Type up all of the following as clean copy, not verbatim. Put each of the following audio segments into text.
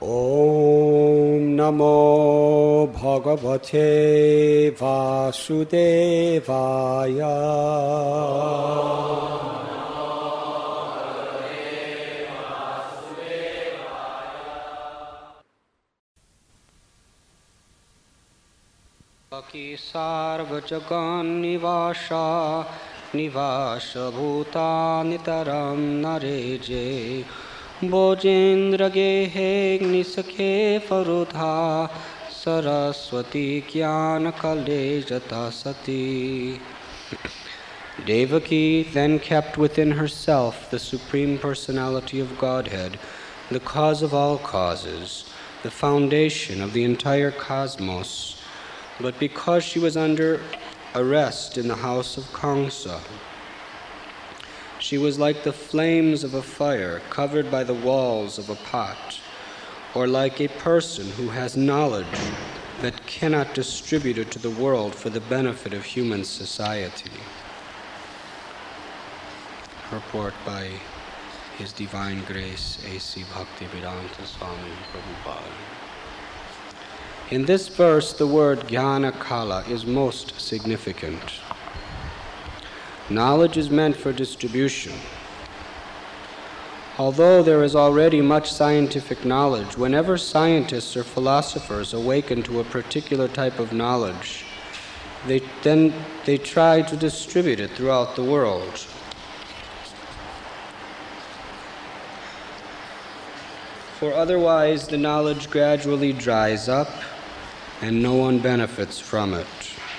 Om Namo Bhagavate Vasudevaya. Aki sarvajagan nivasha nivasha bhutanitaram nareje Bojendra gehe nisakhe farudha saraswati jnana kalejata sati. Devaki then kept within herself the Supreme Personality of Godhead, the cause of all causes, the foundation of the entire cosmos. But because she was under arrest in the house of Kamsa, she was like the flames of a fire covered by the walls of a pot, or like a person who has knowledge but cannot distribute it to the world for the benefit of human society. Report by His Divine Grace A.C. Bhaktivedanta Swami Prabhupada. In this verse, the word Jnana Kala is most significant. Knowledge is meant for distribution. Although there is already much scientific knowledge, whenever scientists or philosophers awaken to a particular type of knowledge, they try to distribute it throughout the world. For otherwise, the knowledge gradually dries up and no one benefits from it.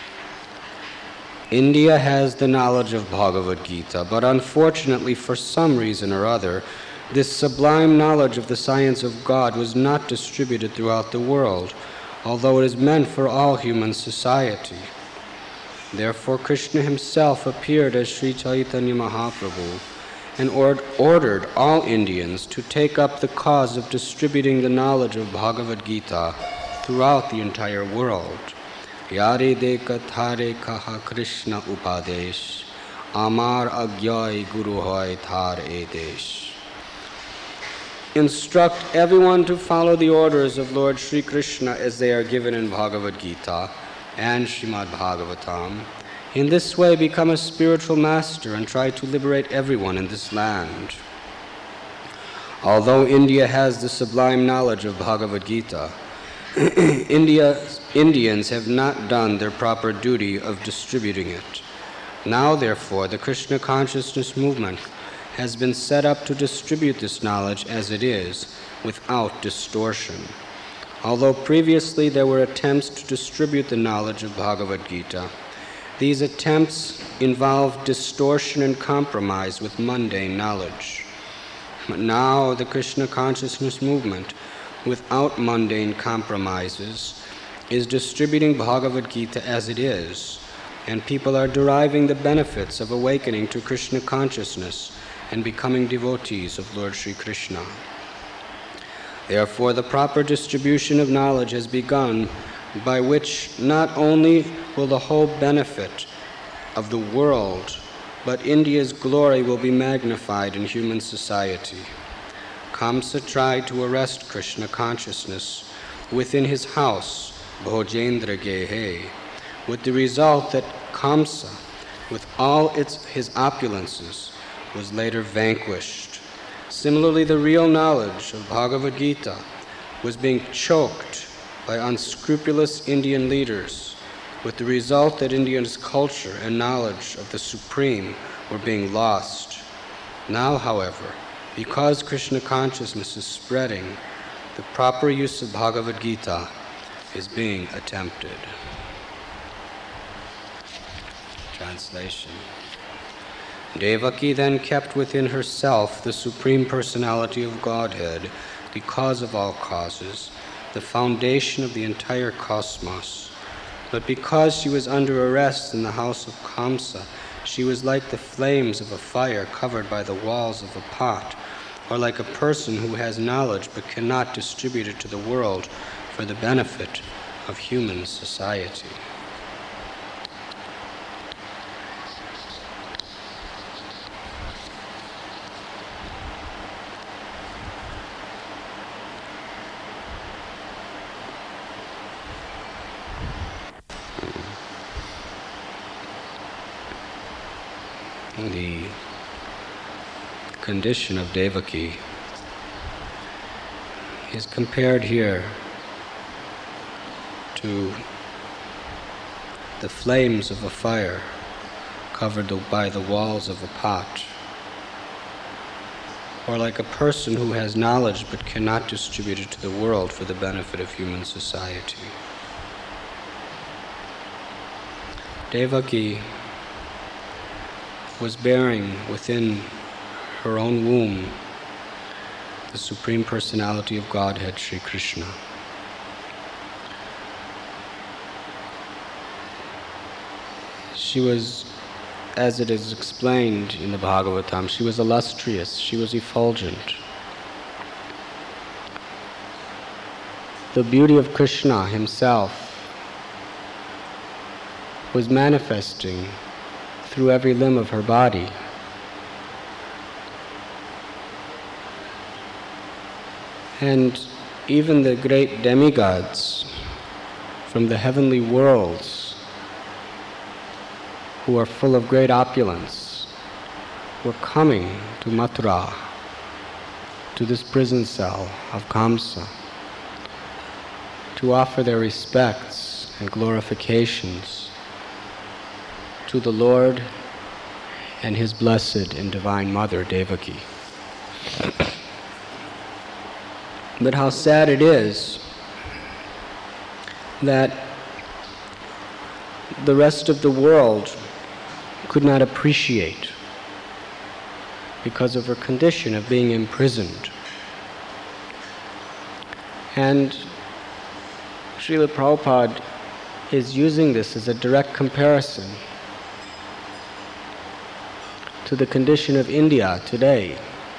India has the knowledge of Bhagavad Gita, but unfortunately, for some reason or other, this sublime knowledge of the science of God was not distributed throughout the world, although it is meant for all human society. Therefore, Krishna himself appeared as Sri Chaitanya Mahaprabhu and ordered all Indians to take up the cause of distributing the knowledge of Bhagavad Gita throughout the entire world. Yare deka thare kaha Krishna upadesh, amar agyai guru hoy thar edesh. Instruct everyone to follow the orders of Lord Sri Krishna as they are given in Bhagavad Gita and Srimad Bhagavatam. In this way, become a spiritual master and try to liberate everyone in this land. Although India has the sublime knowledge of Bhagavad Gita, Indians have not done their proper duty of distributing it. Now, therefore, the Krishna consciousness movement has been set up to distribute this knowledge as it is, without distortion. Although previously there were attempts to distribute the knowledge of Bhagavad Gita, these attempts involved distortion and compromise with mundane knowledge. But now the Krishna consciousness movement, without mundane compromises, is distributing Bhagavad Gita as it is, and people are deriving the benefits of awakening to Krishna consciousness and becoming devotees of Lord Sri Krishna. Therefore, the proper distribution of knowledge has begun, by which not only will the whole benefit of the world, but India's glory will be magnified in human society. Kamsa tried to arrest Krishna consciousness within his house, Bhojendra Gehe, with the result that Kamsa, with all his opulences, was later vanquished. Similarly, the real knowledge of Bhagavad Gita was being choked by unscrupulous Indian leaders, with the result that India's culture and knowledge of the Supreme were being lost. Now, however, because Krishna consciousness is spreading, the proper use of Bhagavad Gita is being attempted. Translation. Devaki then kept within herself the Supreme Personality of Godhead, the cause of all causes, the foundation of the entire cosmos. But because she was under arrest in the house of Kamsa, she was like the flames of a fire covered by the walls of a pot, or like a person who has knowledge but cannot distribute it to the world for the benefit of human society. the condition of Devaki is compared here to the flames of a fire covered by the walls of a pot, or like a person who has knowledge but cannot distribute it to the world for the benefit of human society. Devaki was bearing within her own womb the Supreme Personality of Godhead, Sri Krishna. She was, as it is explained in the Bhagavatam, she was illustrious, she was effulgent. The beauty of Krishna himself was manifesting through every limb of her body. And even the great demigods from the heavenly worlds, who are full of great opulence, were coming to Mathura, to this prison cell of Kamsa, to offer their respects and glorifications to the Lord and His blessed and divine mother, Devaki. But how sad it is that the rest of the world could not appreciate, because of her condition of being imprisoned. And Srila Prabhupada is using this as a direct comparison to the condition of India today.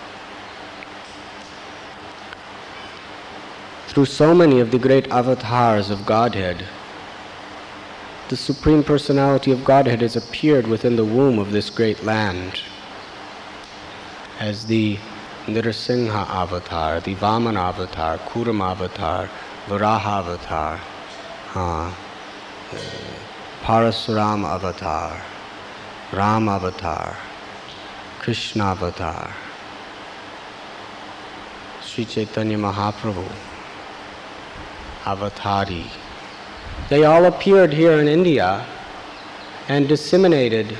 Through so many of the great avatars of Godhead, the Supreme Personality of Godhead has appeared within the womb of this great land as the Nrsimha avatar, the Vamana avatar, Kurama avatar, Varaha avatar, Parasurama avatar, Ram avatar, Krishna avatar, Sri Chaitanya Mahaprabhu avatari. They all appeared here in India and disseminated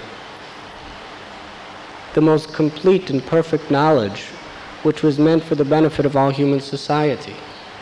the most complete and perfect knowledge which was meant for the benefit of all human society.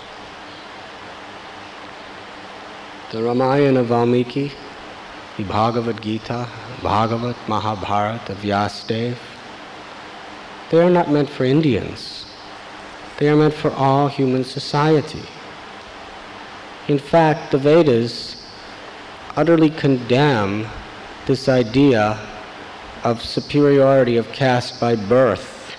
The Ramayana of Valmiki, the Bhagavad Gita, Bhagavat, Mahabharata of Vyasadeva, they are not meant for Indians. They are meant for all human society. In fact, the Vedas utterly condemn this idea of superiority of caste by birth.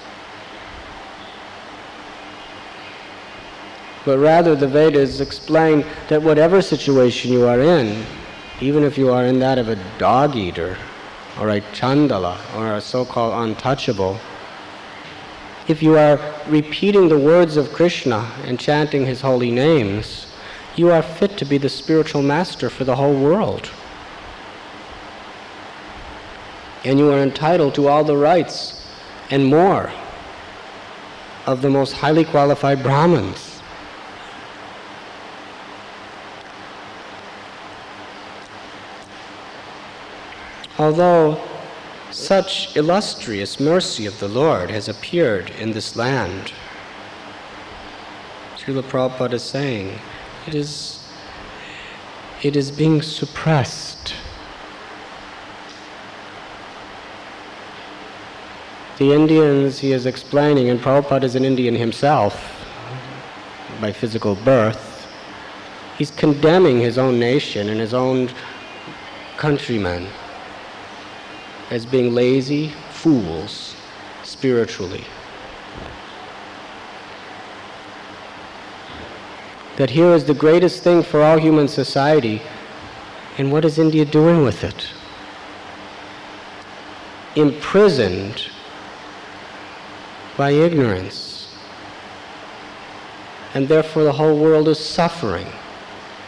But rather, the Vedas explain that whatever situation you are in, even if you are in that of a dog-eater, or a chandala, or a so-called untouchable, if you are repeating the words of Krishna and chanting His holy names, you are fit to be the spiritual master for the whole world. And you are entitled to all the rights and more of the most highly qualified Brahmins. Although such illustrious mercy of the Lord has appeared in this land, Srila Prabhupada is saying, it is being suppressed. The Indians, he is explaining, and Prabhupada is an Indian himself by physical birth, he's condemning his own nation and his own countrymen as being lazy fools spiritually. That here is the greatest thing for all human society, and what is India doing with it? Imprisoned by ignorance. And therefore the whole world is suffering.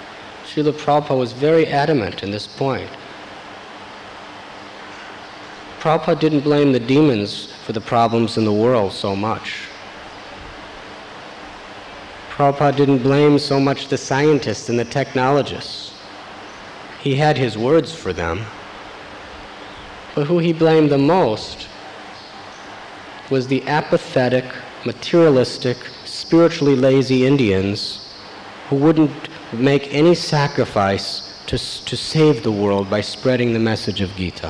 Srila Prabhupada was very adamant in this point. Prabhupada didn't blame the demons for the problems in the world so much. Prabhupada didn't blame so much the scientists and the technologists. He had his words for them. But who he blamed the most was the apathetic, materialistic, spiritually lazy Indians who wouldn't make any sacrifice to save the world by spreading the message of Gita.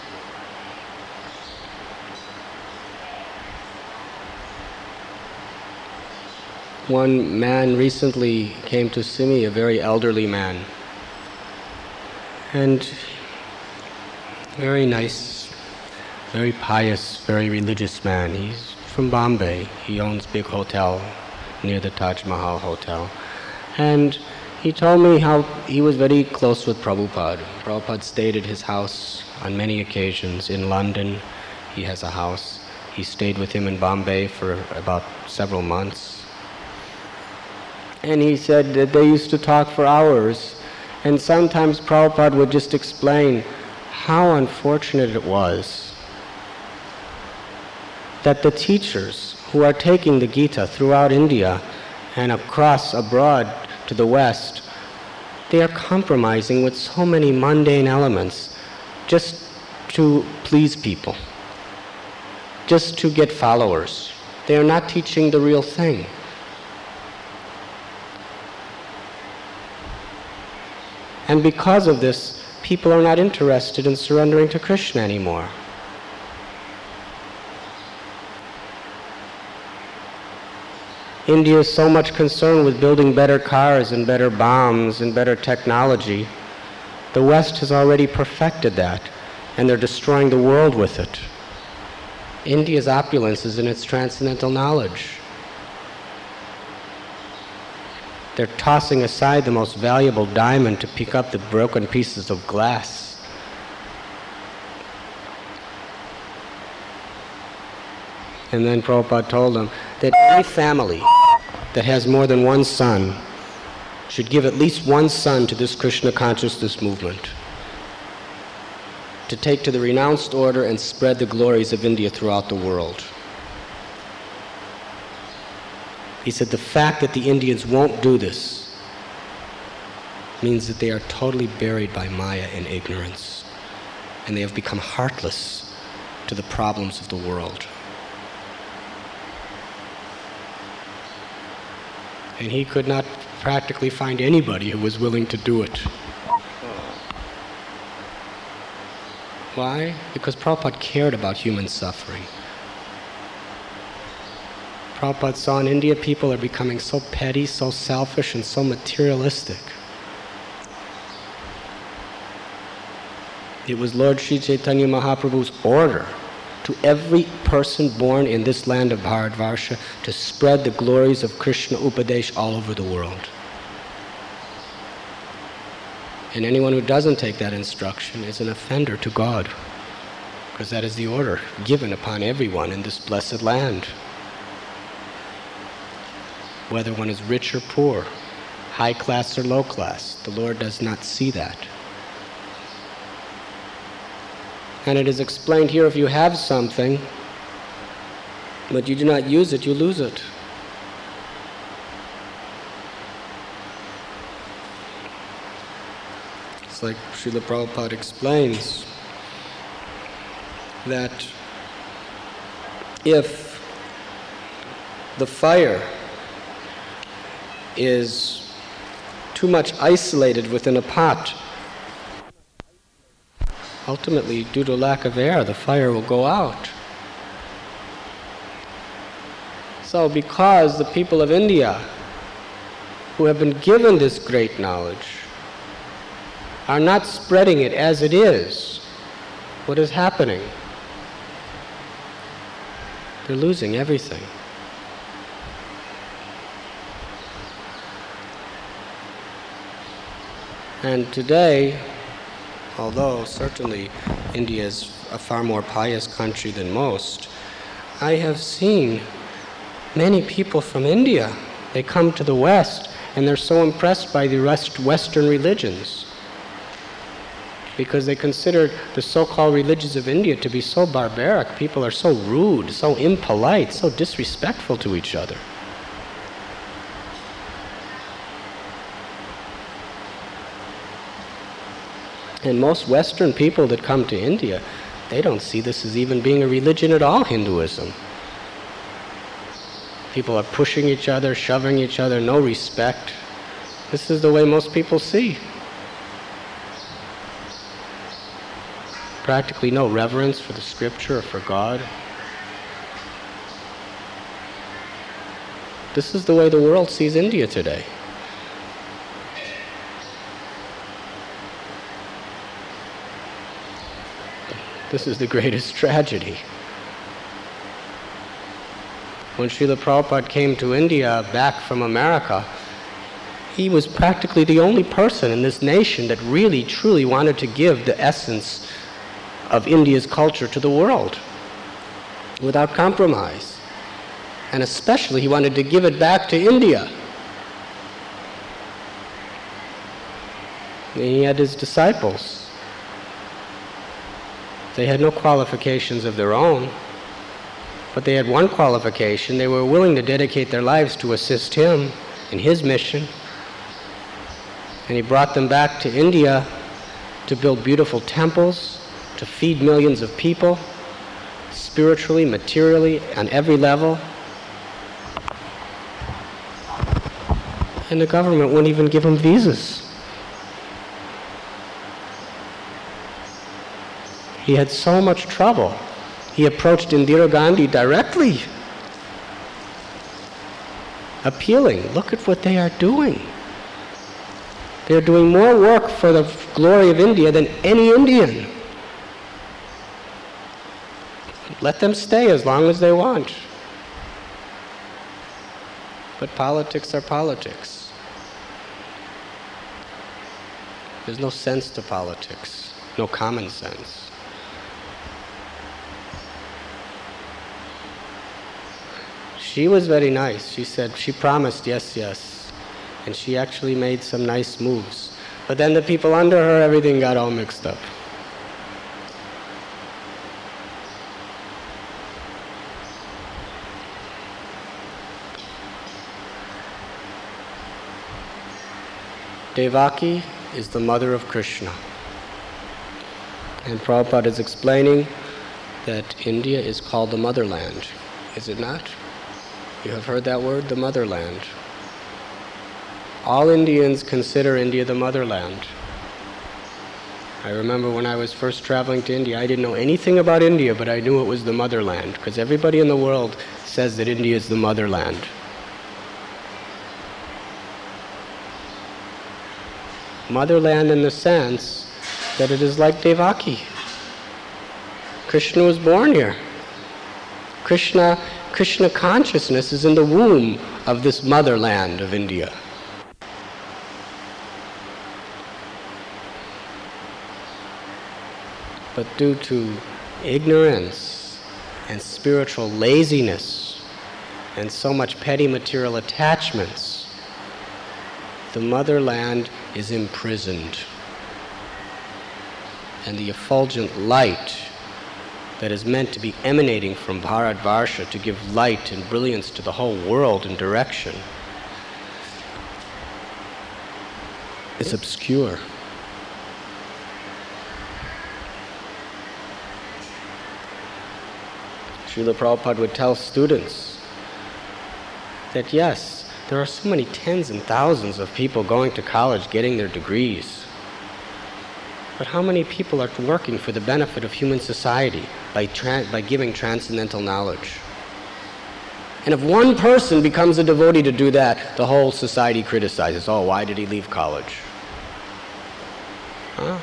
One man recently came to see me, a very elderly man, and very nice, very pious, very religious man. He's from Bombay. He owns a big hotel near the Taj Mahal Hotel. And he told me how he was very close with Prabhupada. Prabhupada stayed at his house on many occasions. In London, he has a house. He stayed with him in Bombay for about several months. And he said that they used to talk for hours. And sometimes Prabhupada would just explain how unfortunate it was that the teachers who are taking the Gita throughout India and across abroad to the West, they are compromising with so many mundane elements just to please people, just to get followers. They are not teaching the real thing. And because of this, people are not interested in surrendering to Krishna anymore. India is so much concerned with building better cars and better bombs and better technology. The West has already perfected that, and they're destroying the world with it. India's opulence is in its transcendental knowledge. They're tossing aside the most valuable diamond to pick up the broken pieces of glass. And then Prabhupada told them that any family that has more than one son should give at least one son to this Krishna consciousness movement, to take to the renounced order and spread the glories of India throughout the world. He said the fact that the Indians won't do this means that they are totally buried by Maya and ignorance, and they have become heartless to the problems of the world. And he could not practically find anybody who was willing to do it. Why? Because Prabhupada cared about human suffering. Prabhupada saw in India people are becoming so petty, so selfish, and so materialistic. It was Lord Sri Chaitanya Mahaprabhu's order to every person born in this land of Bharatvarsha to spread the glories of Krishna Upadesh all over the world. And anyone who doesn't take that instruction is an offender to God, because that is the order given upon everyone in this blessed land. Whether one is rich or poor, high class or low class, the Lord does not see that. And it is explained here, if you have something, but you do not use it, you lose it. It's like Srila Prabhupada explains that if the fire is too much isolated within a pot, ultimately, due to lack of air, the fire will go out. So because the people of India, who have been given this great knowledge, are not spreading it as it is, what is happening? They're losing everything. And today, although certainly India is a far more pious country than most, I have seen many people from India. They come to the West and they're so impressed by the Western religions. because they consider the so-called religions of India to be so barbaric. People are so rude, so impolite, so disrespectful to each other. And most Western people that come to India, they don't see this as even being a religion at all, Hinduism. People are pushing each other, shoving each other, no respect. This is the way most people see. Practically no reverence for the scripture or for God. This is the way the world sees India today. This is the greatest tragedy. When Srila Prabhupada came to India back from America, he was practically the only person in this nation that really, truly wanted to give the essence of India's culture to the world without compromise. And especially he wanted to give it back to India. And he had his disciples. They had no qualifications of their own, but they had one qualification. They were willing to dedicate their lives to assist him in his mission. And he brought them back to India to build beautiful temples, to feed millions of people, spiritually, materially, on every level. And the government wouldn't even give him visas. He had so much trouble. He approached Indira Gandhi directly, appealing, look at what they are doing. They're doing more work for the glory of India than any Indian. Let them stay as long as they want. But politics are politics. There's no sense to politics, no common sense. She was very nice. She said, she promised yes, yes. And she actually made some nice moves. But then the people under her, everything got all mixed up. Devaki is the mother of Krishna. And Prabhupada is explaining that India is called the motherland. Is it not? You have heard that word, the motherland. All Indians consider India the motherland. I remember when I was first traveling to India, I didn't know anything about India, but I knew it was the motherland, because everybody in the world says that India is the motherland. Motherland in the sense that it is like Devaki. Krishna was born here. Krishna consciousness is in the womb of this motherland of India. But due to ignorance and spiritual laziness and so much petty material attachments, the motherland is imprisoned. And the effulgent light that is meant to be emanating from Bharatvarsha to give light and brilliance to the whole world and direction is obscure. Srila Prabhupada would tell students that yes, there are so many tens and thousands of people going to college getting their degrees. But how many people are working for the benefit of human society by giving transcendental knowledge? And if one person becomes a devotee to do that, the whole society criticizes, oh, why did he leave college? Huh?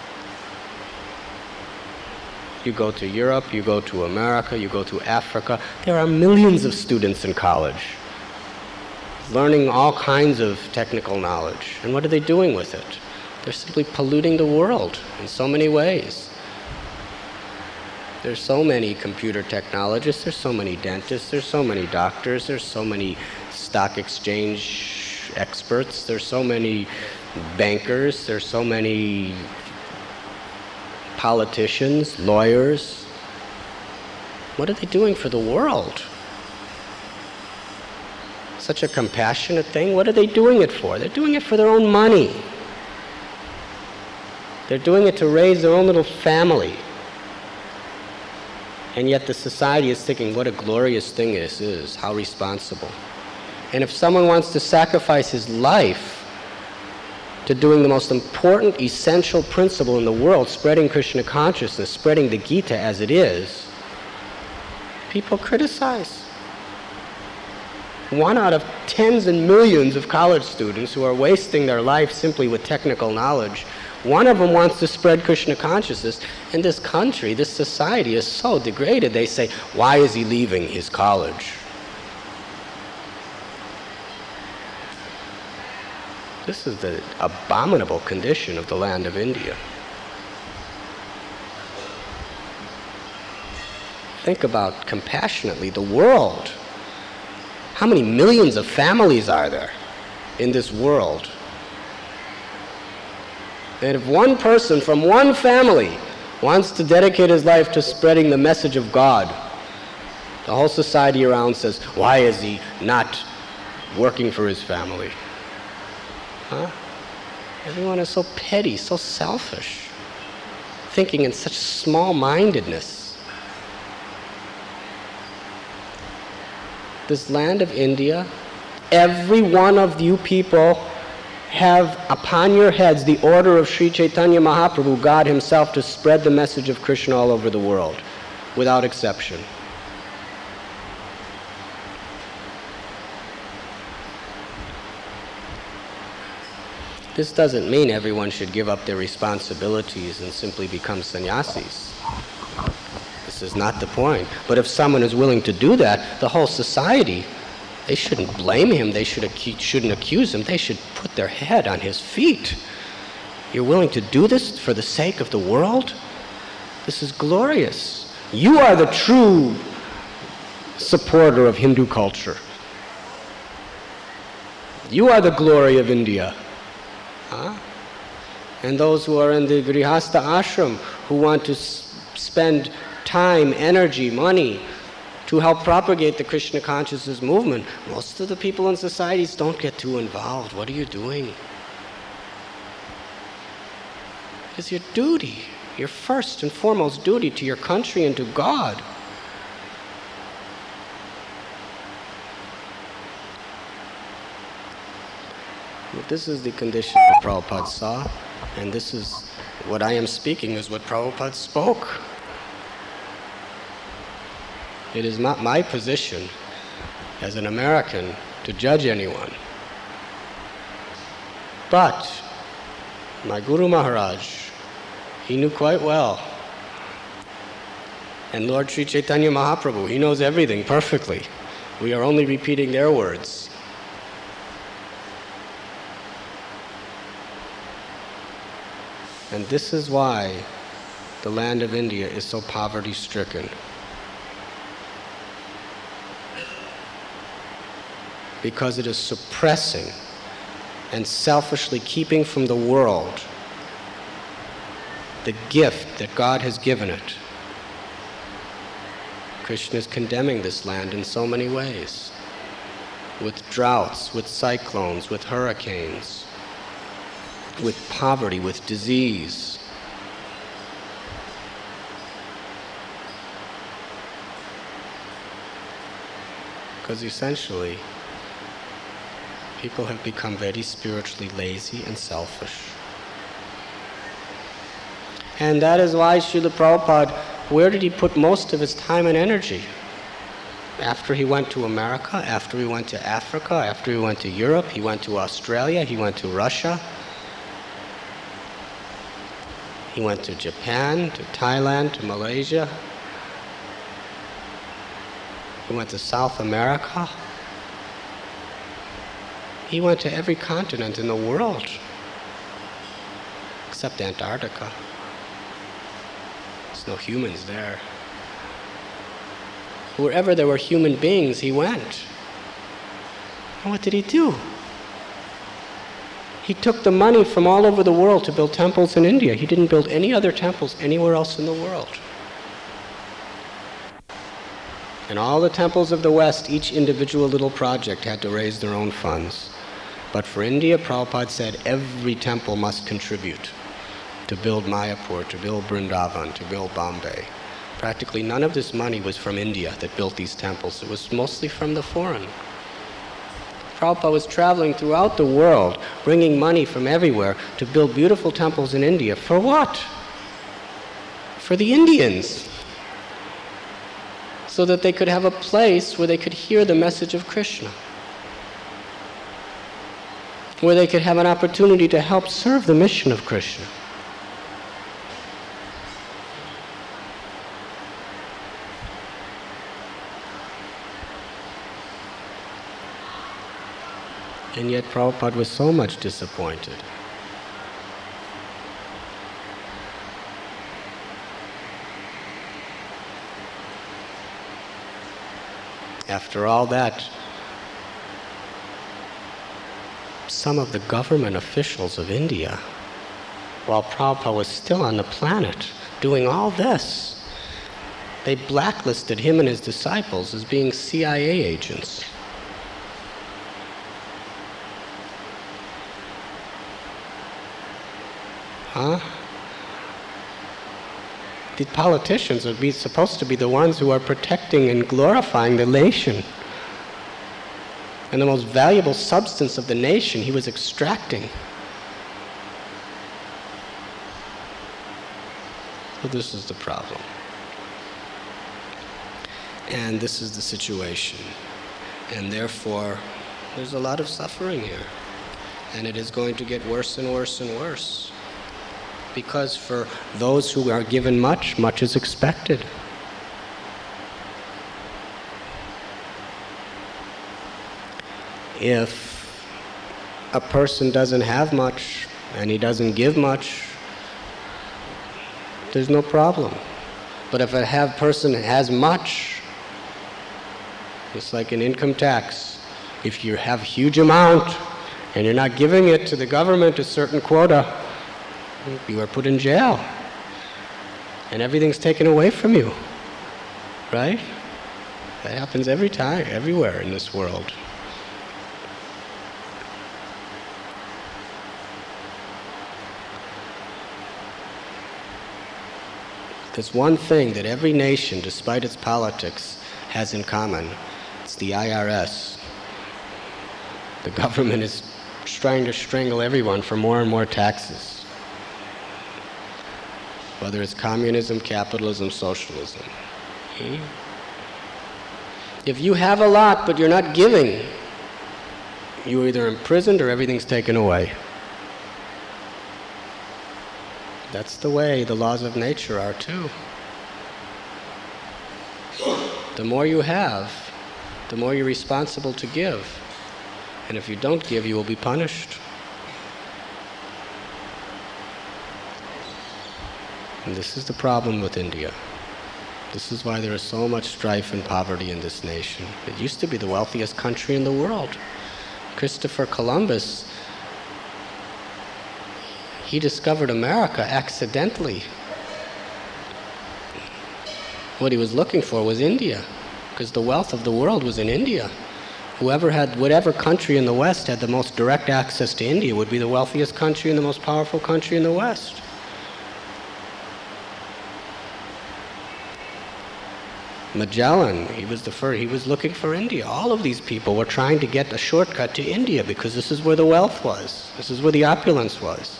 You go to Europe, you go to America, you go to Africa, there are millions of students in college learning all kinds of technical knowledge. And what are they doing with it? They're simply polluting the world in so many ways. There's so many computer technologists, there's so many dentists, there's so many doctors, there's so many stock exchange experts, there's so many bankers, there's so many politicians, lawyers, what are they doing for the world? Such a compassionate thing. What are they doing it for? They're doing it for their own money. They're doing it to raise their own little family. And yet the society is thinking, what a glorious thing this is, how responsible. And if someone wants to sacrifice his life to doing the most important, essential principle in the world, spreading Krishna consciousness, spreading the Gita as it is, people criticize. 1 out of tens and millions of college students who are wasting their life simply with technical knowledge, one of them wants to spread Krishna consciousness. And this country, this society is so degraded, they say, why is he leaving his college? This is the abominable condition of the land of India. Think about compassionately the world. How many millions of families are there in this world? And if one person from one family wants to dedicate his life to spreading the message of God, the whole society around says, why is he not working for his family? Huh? Everyone is so petty, so selfish, thinking in such small-mindedness. This land of India, every one of you people have upon your heads the order of Sri Chaitanya Mahaprabhu, God himself, to spread the message of Krishna all over the world, without exception. This doesn't mean everyone should give up their responsibilities and simply become sannyasis. This is not the point. But if someone is willing to do that, the whole society, they shouldn't blame him, they shouldn't accuse him, they should put their head on his feet. You're willing to do this for the sake of the world? This is glorious. You are the true supporter of Hindu culture. You are the glory of India. Huh? And those who are in the Grihastha ashram, who want to spend time, energy, money to help propagate the Krishna consciousness movement, most of the people in societies don't get too involved. What are you doing? It's your duty, your first and foremost duty to your country and to God. But this is the condition that Prabhupada saw, and this is what I am speaking is what Prabhupada spoke. It is not my position as an American to judge anyone. But my Guru Maharaj, he knew quite well. And Lord Sri Chaitanya Mahaprabhu, he knows everything perfectly. We are only repeating their words. And this is why the land of India is so poverty-stricken. Because it is suppressing and selfishly keeping from the world the gift that God has given it. Krishna is condemning this land in so many ways, with droughts, with cyclones, with hurricanes, with poverty, with disease. Because essentially, people have become very spiritually lazy and selfish. And that is why Srila Prabhupada, where did he put most of his time and energy? After he went to America, after he went to Africa, after he went to Europe, he went to Australia, he went to Russia, he went to Japan, to Thailand, to Malaysia, he went to South America. He went to every continent in the world, except Antarctica. There's no humans there. Wherever there were human beings, he went. And what did he do? He took the money from all over the world to build temples in India. He didn't build any other temples anywhere else in the world. And all the temples of the West, each individual little project had to raise their own funds. But for India, Prabhupada said every temple must contribute to build Mayapur, to build Vrindavan, to build Bombay. Practically none of this money was from India that built these temples. It was mostly from the foreign. Prabhupada was traveling throughout the world, bringing money from everywhere to build beautiful temples in India. For what? For the Indians. So that they could have a place where they could hear the message of Krishna. Where they could have an opportunity to help serve the mission of Krishna. And yet Prabhupada was so much disappointed. After all that, some of the government officials of India, while Prabhupada was still on the planet doing all this, they blacklisted him and his disciples as being CIA agents. Huh? The politicians are supposed to be the ones who are protecting and glorifying the nation. And the most valuable substance of the nation he was extracting. So this is the problem. And this is the situation. And therefore, there's a lot of suffering here. And it is going to get worse and worse and worse. Because for those who are given much, much is expected. If a person doesn't have much and he doesn't give much, there's no problem. But if a person has much, it's like an income tax. If you have a huge amount and you're not giving it to the government, a certain quota, you are put in jail. And everything's taken away from you. Right? That happens every time, everywhere in this world. There's one thing that every nation, despite its politics, has in common. It's the IRS. The government is trying to strangle everyone for more and more taxes. Whether it's communism, capitalism, socialism. If you have a lot but you're not giving, you're either imprisoned or everything's taken away. That's the way the laws of nature are too. The more you have, the more you're responsible to give. And if you don't give, you will be punished. And this is the problem with India. This is why there is so much strife and poverty in this nation. It used to be the wealthiest country in the world. Christopher Columbus, he discovered America accidentally. What he was looking for was India, because the wealth of the world was in India. Whatever country in the West had the most direct access to India would be the wealthiest country and the most powerful country in the West. Magellan, he was looking for India. All of these people were trying to get a shortcut to India because this is where the wealth was. This is where the opulence was.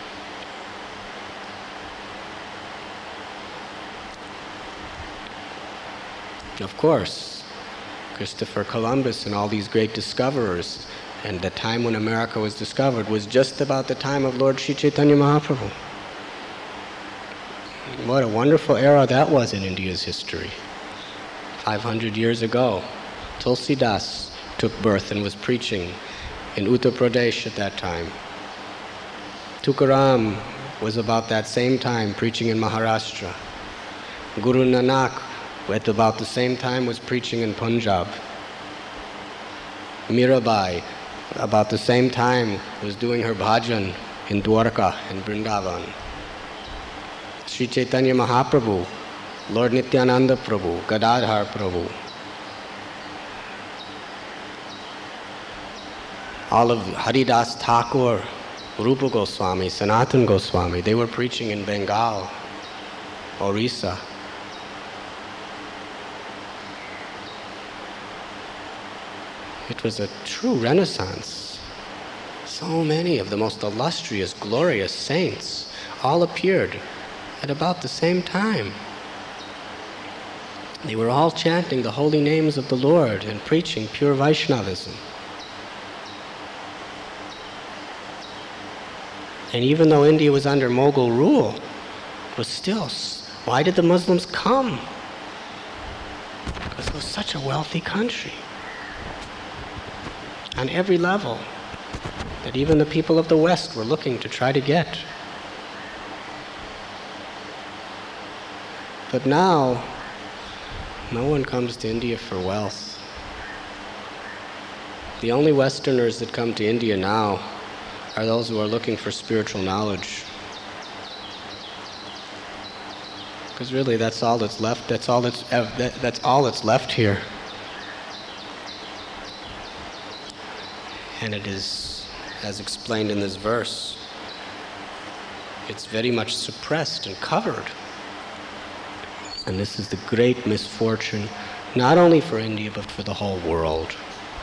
Of course, Christopher Columbus and all these great discoverers, and the time when America was discovered was just about the time of Lord Sri Chaitanya Mahaprabhu. What a wonderful era that was in India's history. 500 years ago, Tulsidas took birth and was preaching in Uttar Pradesh at that time. Tukaram was about that same time preaching in Maharashtra. Guru Nanak, at about the same time, was preaching in Punjab. Mirabai about the same time, was doing her bhajan in Dwarka, in Vrindavan. Sri Chaitanya Mahaprabhu, Lord Nityananda Prabhu, Gadadhar Prabhu, all of Haridas Thakur, Rupa Goswami, Sanatan Goswami, they were preaching in Bengal, Orissa. It was a true renaissance. So many of the most illustrious, glorious saints all appeared at about the same time. They were all chanting the holy names of the Lord and preaching pure Vaishnavism. And even though India was under Mughal rule, it was still, why did the Muslims come? Because it was such a wealthy country on every level that even the people of the West were looking to try to get. But now, no one comes to India for wealth. The only Westerners that come to India now are those who are looking for spiritual knowledge. Because really, that's all that's left. That's all that's left here. And it is, as explained in this verse, it's very much suppressed and covered. And this is the great misfortune, not only for India, but for the whole world.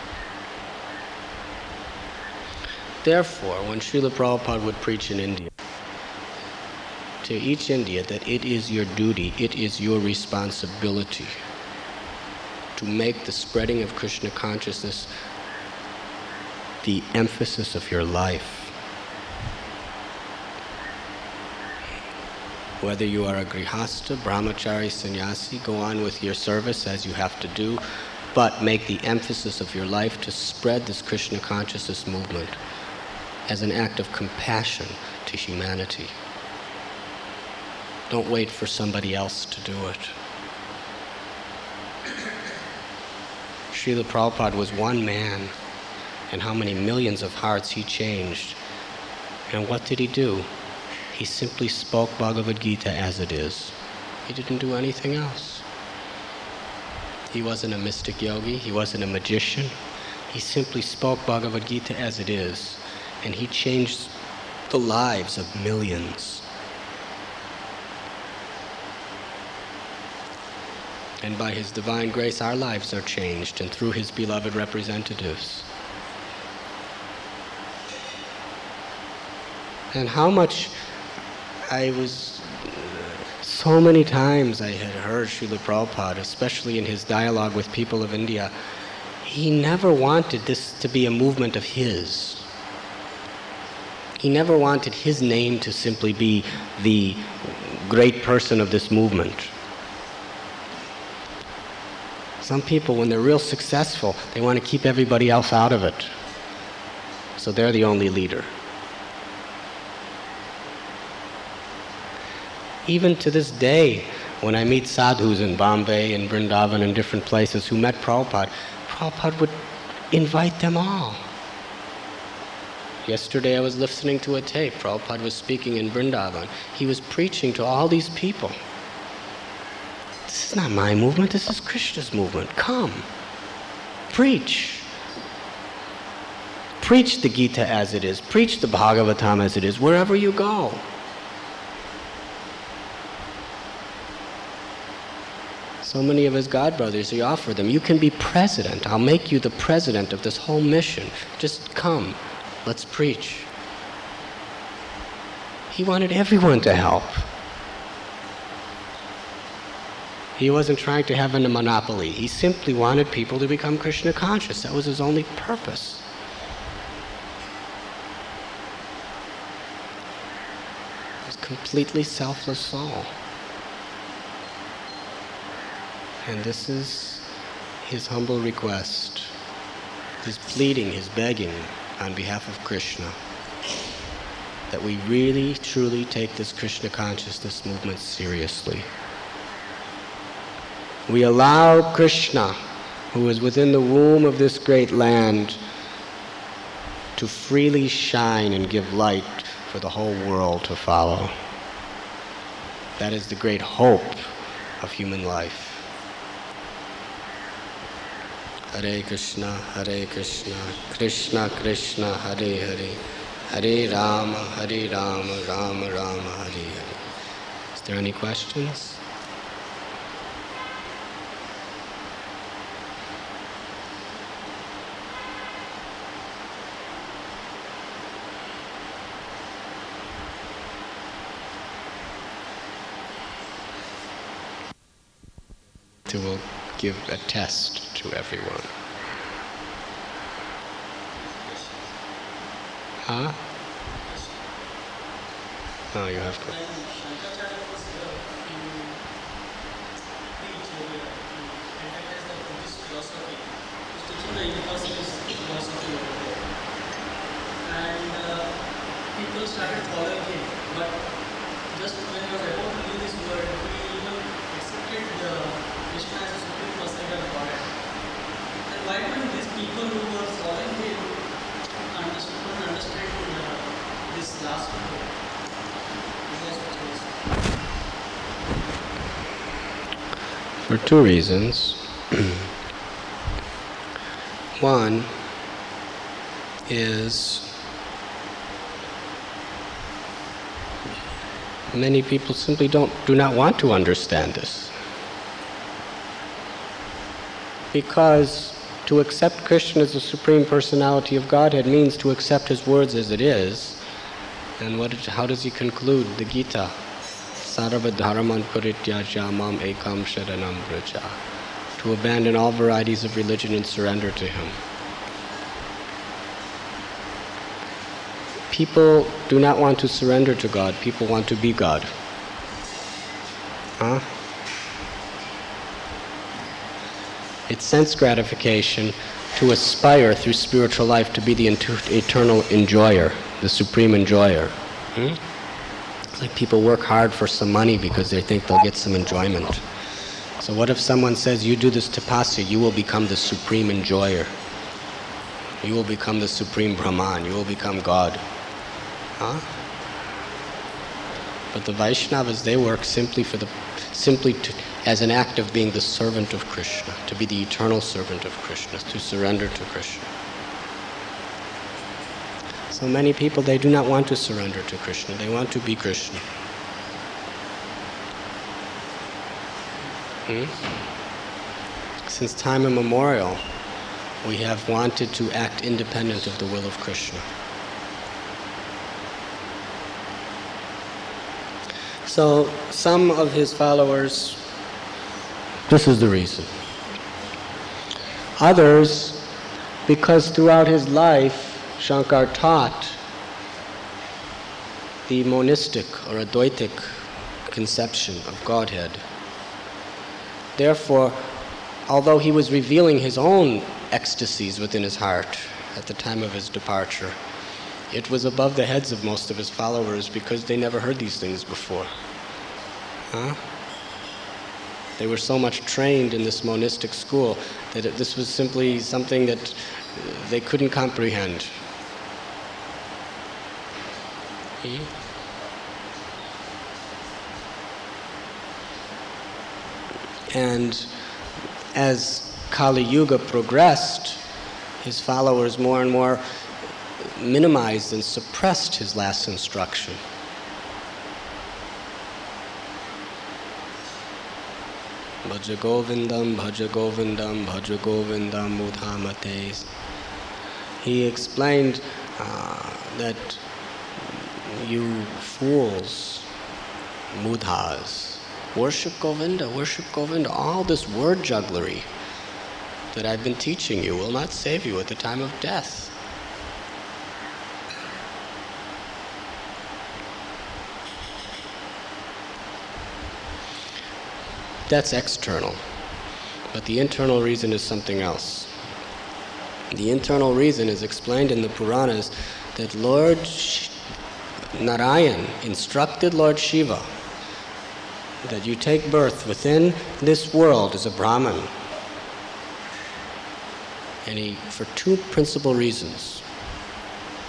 Therefore, when Srila Prabhupada would preach in India, to each India that it is your duty, it is your responsibility to make the spreading of Krishna consciousness the emphasis of your life. Whether you are a grihasta, brahmachari, sannyasi, go on with your service as you have to do, but make the emphasis of your life to spread this Krishna consciousness movement as an act of compassion to humanity. Don't wait for somebody else to do it. Srila Prabhupada was one man, and how many millions of hearts he changed. And what did he do? He simply spoke Bhagavad Gita as it is. He didn't do anything else. He wasn't a mystic yogi, he wasn't a magician. He simply spoke Bhagavad Gita as it is, and he changed the lives of millions. And by his divine grace, our lives are changed, and through his beloved representatives. And how much so many times I had heard Srila Prabhupada, especially in his dialogue with people of India, he never wanted this to be a movement of his. He never wanted his name to simply be the great person of this movement. Some people, when they're real successful, they want to keep everybody else out of it. So they're the only leader. Even to this day, when I meet sadhus in Bombay and Vrindavan and different places who met Prabhupada, Prabhupada would invite them all. Yesterday I was listening to a tape. Prabhupada was speaking in Vrindavan. He was preaching to all these people. This is not my movement, this is Krishna's movement. Come, preach. Preach the Gita as it is. Preach the Bhagavatam as it is, wherever you go. So many of his godbrothers, he offered them, you can be president. I'll make you the president of this whole mission. Just come, let's preach. He wanted everyone to help. He wasn't trying to have a monopoly. He simply wanted people to become Krishna conscious. That was his only purpose. He was a completely selfless soul. And this is his humble request, his pleading, his begging on behalf of Krishna, that we really, truly take this Krishna consciousness movement seriously. We allow Krishna, who is within the womb of this great land, to freely shine and give light for the whole world to follow. That is the great hope of human life. Hare Krishna, Krishna Krishna, Hare Hare, Hare Rama, Rama Rama, Hare Hare. Is there any questions? Will give a test to everyone. Huh? Oh, you have to. People started following him, but just when he was about to leave this world, he even accepted the Krishna as a supreme personality of Godhead. And why couldn't these people who were following him understand this last one? For two reasons. One is many people simply do not want to understand this. Because to accept Krishna as the Supreme Personality of Godhead means to accept His words as it is. And how does He conclude the Gita? Sarva dharman parityajya mam ekam sharanam vraja. To abandon all varieties of religion and surrender to Him. People do not want to surrender to God. People want to be God. Huh? It's sense gratification to aspire through spiritual life to be the eternal enjoyer, the supreme enjoyer. It's like people work hard for some money because they think they'll get some enjoyment. So what if someone says, you do this tapasya, you will become the supreme enjoyer. You will become the supreme Brahman, you will become God. Huh? But the Vaishnavas, they work as an act of being the servant of Krishna, to be the eternal servant of Krishna, to surrender to Krishna. So many people, they do not want to surrender to Krishna, they want to be Krishna. Since time immemorial, we have wanted to act independent of the will of Krishna. So some of his followers, this is the reason. Others, because throughout his life, Shankar taught the monistic or Advaitic conception of Godhead. Therefore, although he was revealing his own ecstasies within his heart at the time of his departure, it was above the heads of most of his followers because they never heard these things before. Huh? They were so much trained in this monistic school that this was simply something that they couldn't comprehend. And as Kali Yuga progressed, his followers more and more minimized and suppressed his last instruction. Bhaja Govindam, Bhaja Govindam, Bhaja Govindam Mudhamate. He explained that you fools, mudhas, worship Govinda, all this word jugglery that I've been teaching you will not save you at the time of death. That's external, but the internal reason is something else. The internal reason is explained in the Puranas that Lord Narayan instructed Lord Shiva that you take birth within this world as a Brahman. And for two principal reasons.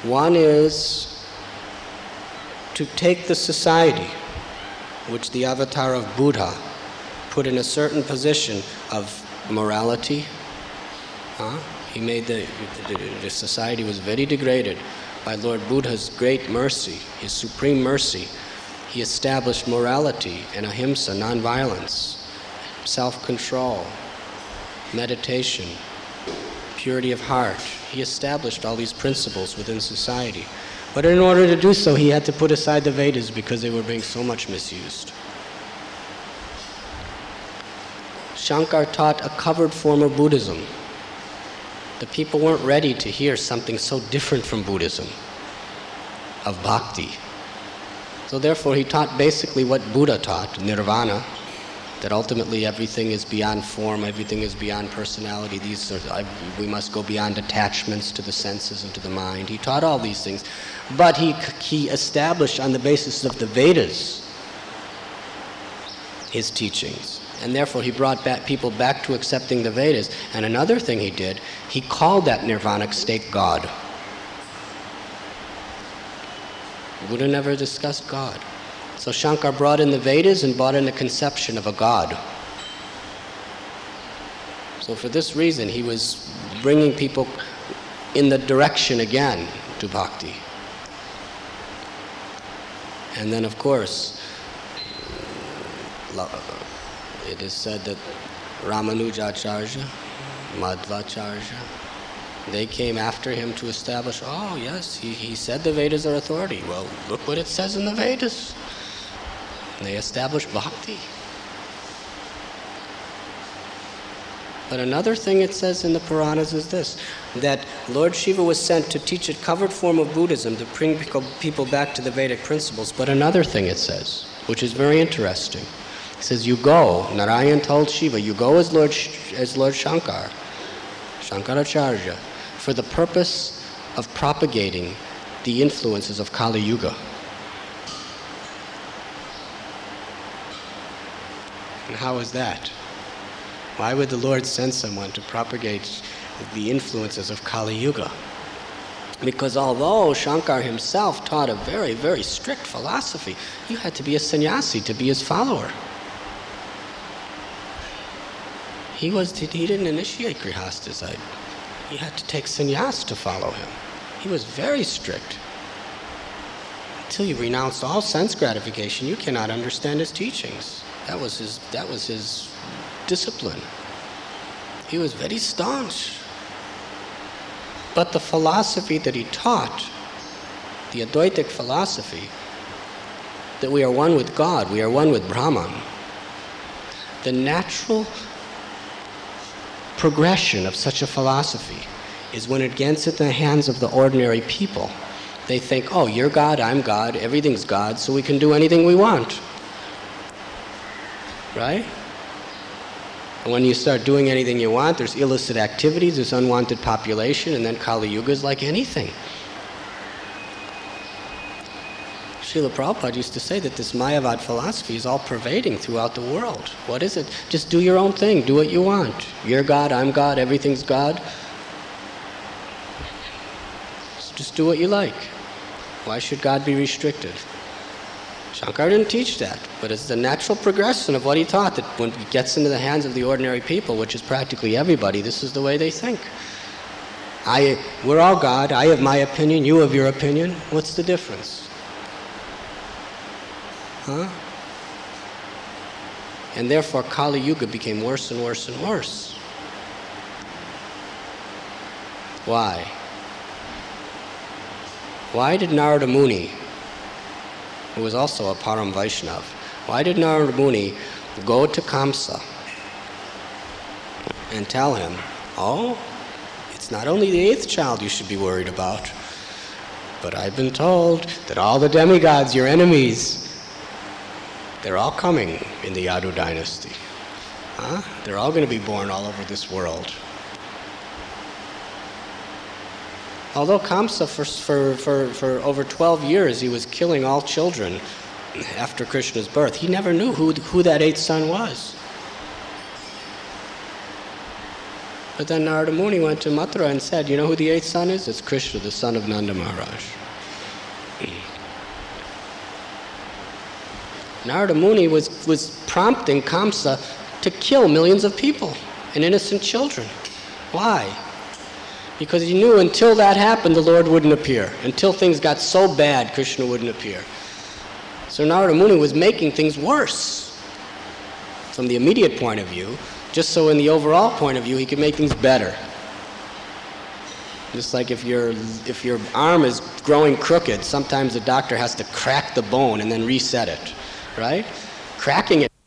One is to take the society, which the avatar of Buddha put in a certain position of morality. He made the society was very degraded. By Lord Buddha's great mercy, his supreme mercy, he established morality and ahimsa, nonviolence, self-control, meditation, purity of heart. He established all these principles within society. But in order to do so, he had to put aside the Vedas because they were being so much misused. Shankar taught a covered form of Buddhism. The people weren't ready to hear something so different from Buddhism, of bhakti. So therefore he taught basically what Buddha taught, nirvana, that ultimately everything is beyond form, everything is beyond personality. We must go beyond attachments to the senses and to the mind. He taught all these things. But he established on the basis of the Vedas his teachings. And therefore he brought people back to accepting the Vedas. And another thing he did, he called that nirvanic state God. Buddha never discussed God. So Shankar brought in the Vedas and brought in the conception of a God. So for this reason, he was bringing people in the direction again to bhakti. And then of course, it is said that Ramanujacharya, Madhvacharya, they came after him to establish, oh yes, he said the Vedas are authority. Well, look what it says in the Vedas. They established bhakti. But another thing it says in the Puranas is this, that Lord Shiva was sent to teach a covered form of Buddhism to bring people back to the Vedic principles. But another thing it says, which is very interesting, it says, you go, Narayan told Shiva, you go as Lord Shankar, Shankaracharya, for the purpose of propagating the influences of Kali Yuga. And how is that? Why would the Lord send someone to propagate the influences of Kali Yuga? Because although Shankar himself taught a very, very strict philosophy, you had to be a sannyasi to be his follower. He didn't initiate grihasthas. He had to take sannyas to follow him. He was very strict. Until you renounced all sense gratification, you cannot understand his teachings. That was his discipline. He was very staunch. But the philosophy that he taught, the Advaitic philosophy, that we are one with God, we are one with Brahman, the natural progression of such a philosophy is when it gets in the hands of the ordinary people. They think, oh, you're God, I'm God, everything's God, so we can do anything we want. Right? And when you start doing anything you want, there's illicit activities, there's unwanted population, and then Kali Yuga is like anything. Srila Prabhupada used to say that this Mayavad philosophy is all pervading throughout the world. What is it? Just do your own thing, do what you want. You're God, I'm God, everything's God. So just do what you like. Why should God be restricted? Shankar didn't teach that, but it's the natural progression of what he taught, that when it gets into the hands of the ordinary people, which is practically everybody, this is the way they think. We're all God, I have my opinion, you have your opinion, what's the difference? Huh? And therefore Kali Yuga became worse and worse and worse. Why? Why did Narada Muni, who was also a Param Vaishnav, why did Narada Muni go to Kamsa and tell him, oh, it's not only the 8th child you should be worried about, but I've been told that all the demigods, your enemies, they're all coming in the Yadu dynasty. Huh? They're all going to be born all over this world. Although Kamsa, for over 12 years, he was killing all children after Krishna's birth, he never knew who that 8th son was. But then Narada Muni went to Mathura and said, you know who the eighth son is? It's Krishna, the son of Nanda Maharaj. Narada Muni was prompting Kamsa to kill millions of people and innocent children. Why? Because he knew until that happened, the Lord wouldn't appear. Until things got so bad, Krishna wouldn't appear. So Narada Muni was making things worse from the immediate point of view, just so in the overall point of view, he could make things better. Just like if your arm is growing crooked, sometimes the doctor has to crack the bone and then reset it, right? Cracking it.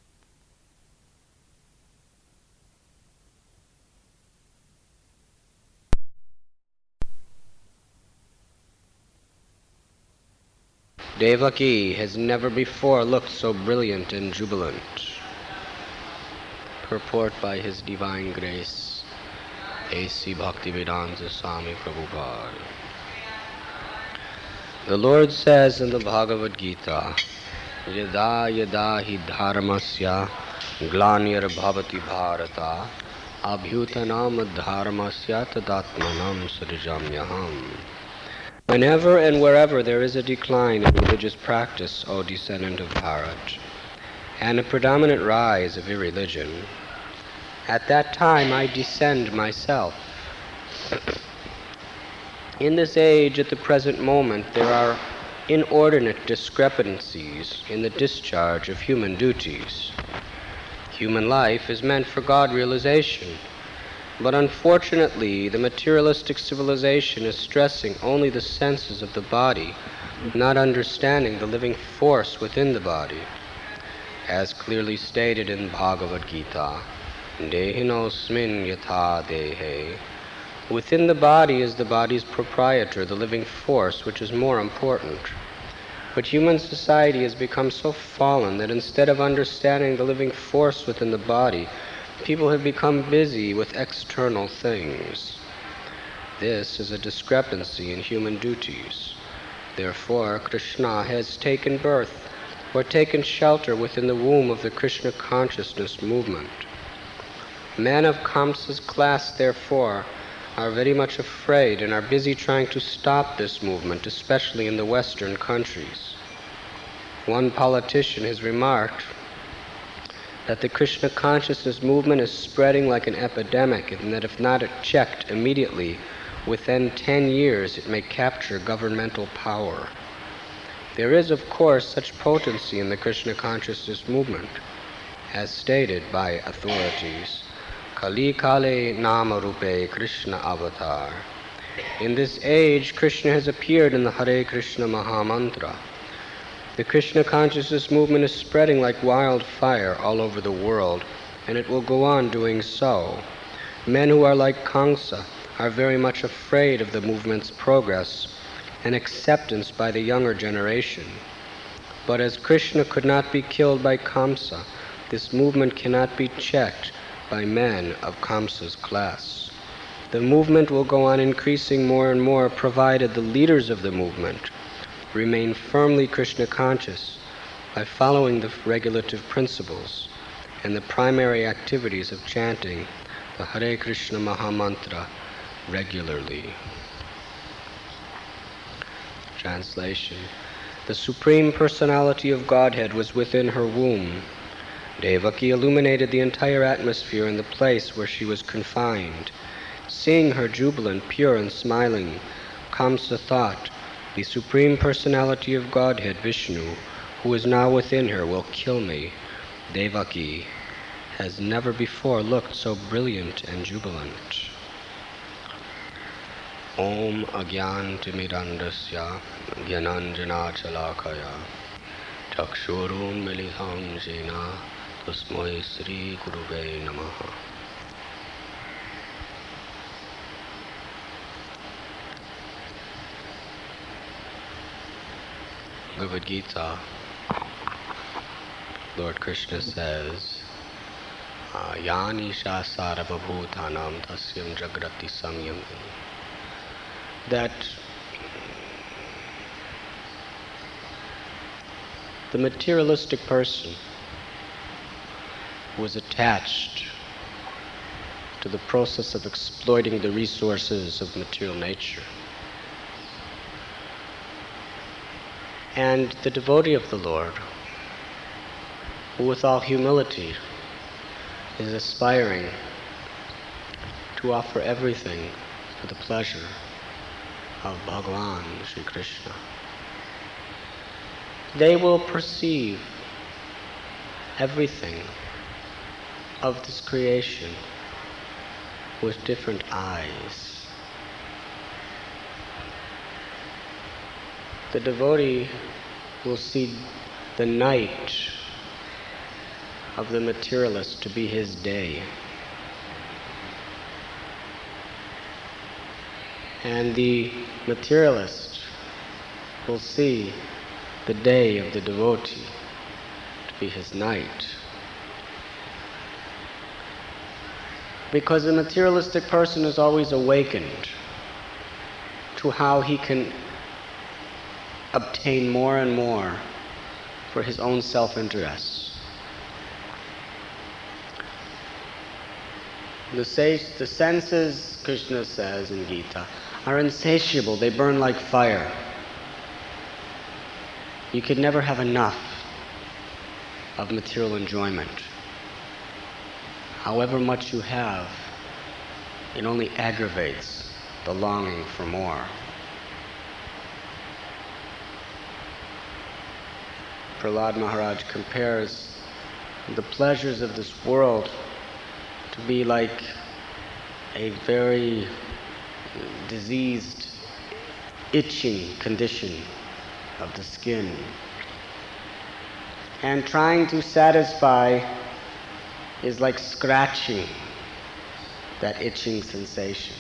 Devaki has never before looked so brilliant and jubilant. Purport by His Divine Grace, A.C. Bhaktivedanta Swami Prabhupada. The Lord says in the Bhagavad Gita, Yada yada hi dharmasya glanir bhavati bharata abhyutanam dharmasya tadatmanam srijamyaham. Whenever and wherever there is a decline in religious practice, O descendant of Bharat, and a predominant rise of irreligion, at that time I descend myself. In this age, at the present moment, there are inordinate discrepancies in the discharge of human duties. Human life is meant for God realization, but unfortunately, the materialistic civilization is stressing only the senses of the body, not understanding the living force within the body. As clearly stated in Bhagavad Gita, Dehinosmin yatha dehe. Within the body is the body's proprietor, the living force, which is more important. But human society has become so fallen that instead of understanding the living force within the body, people have become busy with external things. This is a discrepancy in human duties. Therefore, Krishna has taken birth or taken shelter within the womb of the Krishna consciousness movement. Men of Kamsa's class, therefore, are very much afraid and are busy trying to stop this movement, especially in the Western countries. One politician has remarked that the Krishna consciousness movement is spreading like an epidemic, and that if not checked immediately, within 10 years it may capture governmental power. There is, of course, such potency in the Krishna consciousness movement, as stated by authorities. Kali Kale Nama Rupe Krishna Avatar. In this age, Krishna has appeared in the Hare Krishna Mahamantra. The Krishna consciousness movement is spreading like wildfire all over the world, and it will go on doing so. Men who are like Kamsa are very much afraid of the movement's progress and acceptance by the younger generation. But as Krishna could not be killed by Kamsa, this movement cannot be checked by men of Kamsa's class. The movement will go on increasing more and more, provided the leaders of the movement remain firmly Krishna conscious by following the regulative principles and the primary activities of chanting the Hare Krishna Mahamantra regularly. Translation. The Supreme Personality of Godhead was within her womb. Devaki illuminated the entire atmosphere in the place where she was confined. Seeing her jubilant, pure, and smiling, Kamsa thought, the Supreme Personality of Godhead, Vishnu, who is now within her, will kill me. Devaki has never before looked so brilliant and jubilant. Om Agyantimirandasya Gyananjana Chalakaya Chakshurun Militham Jena Tasmai Sri Guruve Namaha. Bhagavad Gita, Lord Krishna says, Yani Shasara Bhabhutanam Tasyam Jagrati Samyam, that the materialistic person who is attached to the process of exploiting the resources of material nature. And the devotee of the Lord, who with all humility is aspiring to offer everything for the pleasure of Bhagavan Sri Krishna, they will perceive everything of this creation with different eyes. The devotee will see the night of the materialist to be his day, and the materialist will see the day of the devotee to be his night. Because the materialistic person is always awakened to how he can obtain more and more for his own self-interest. The senses, Krishna says in Gita, are insatiable. They burn like fire. You could never have enough of material enjoyment. However much you have, it only aggravates the longing for more. Prahlad Maharaj compares the pleasures of this world to be like a very diseased, itching condition of the skin. And trying to satisfy is like scratching that itching sensation.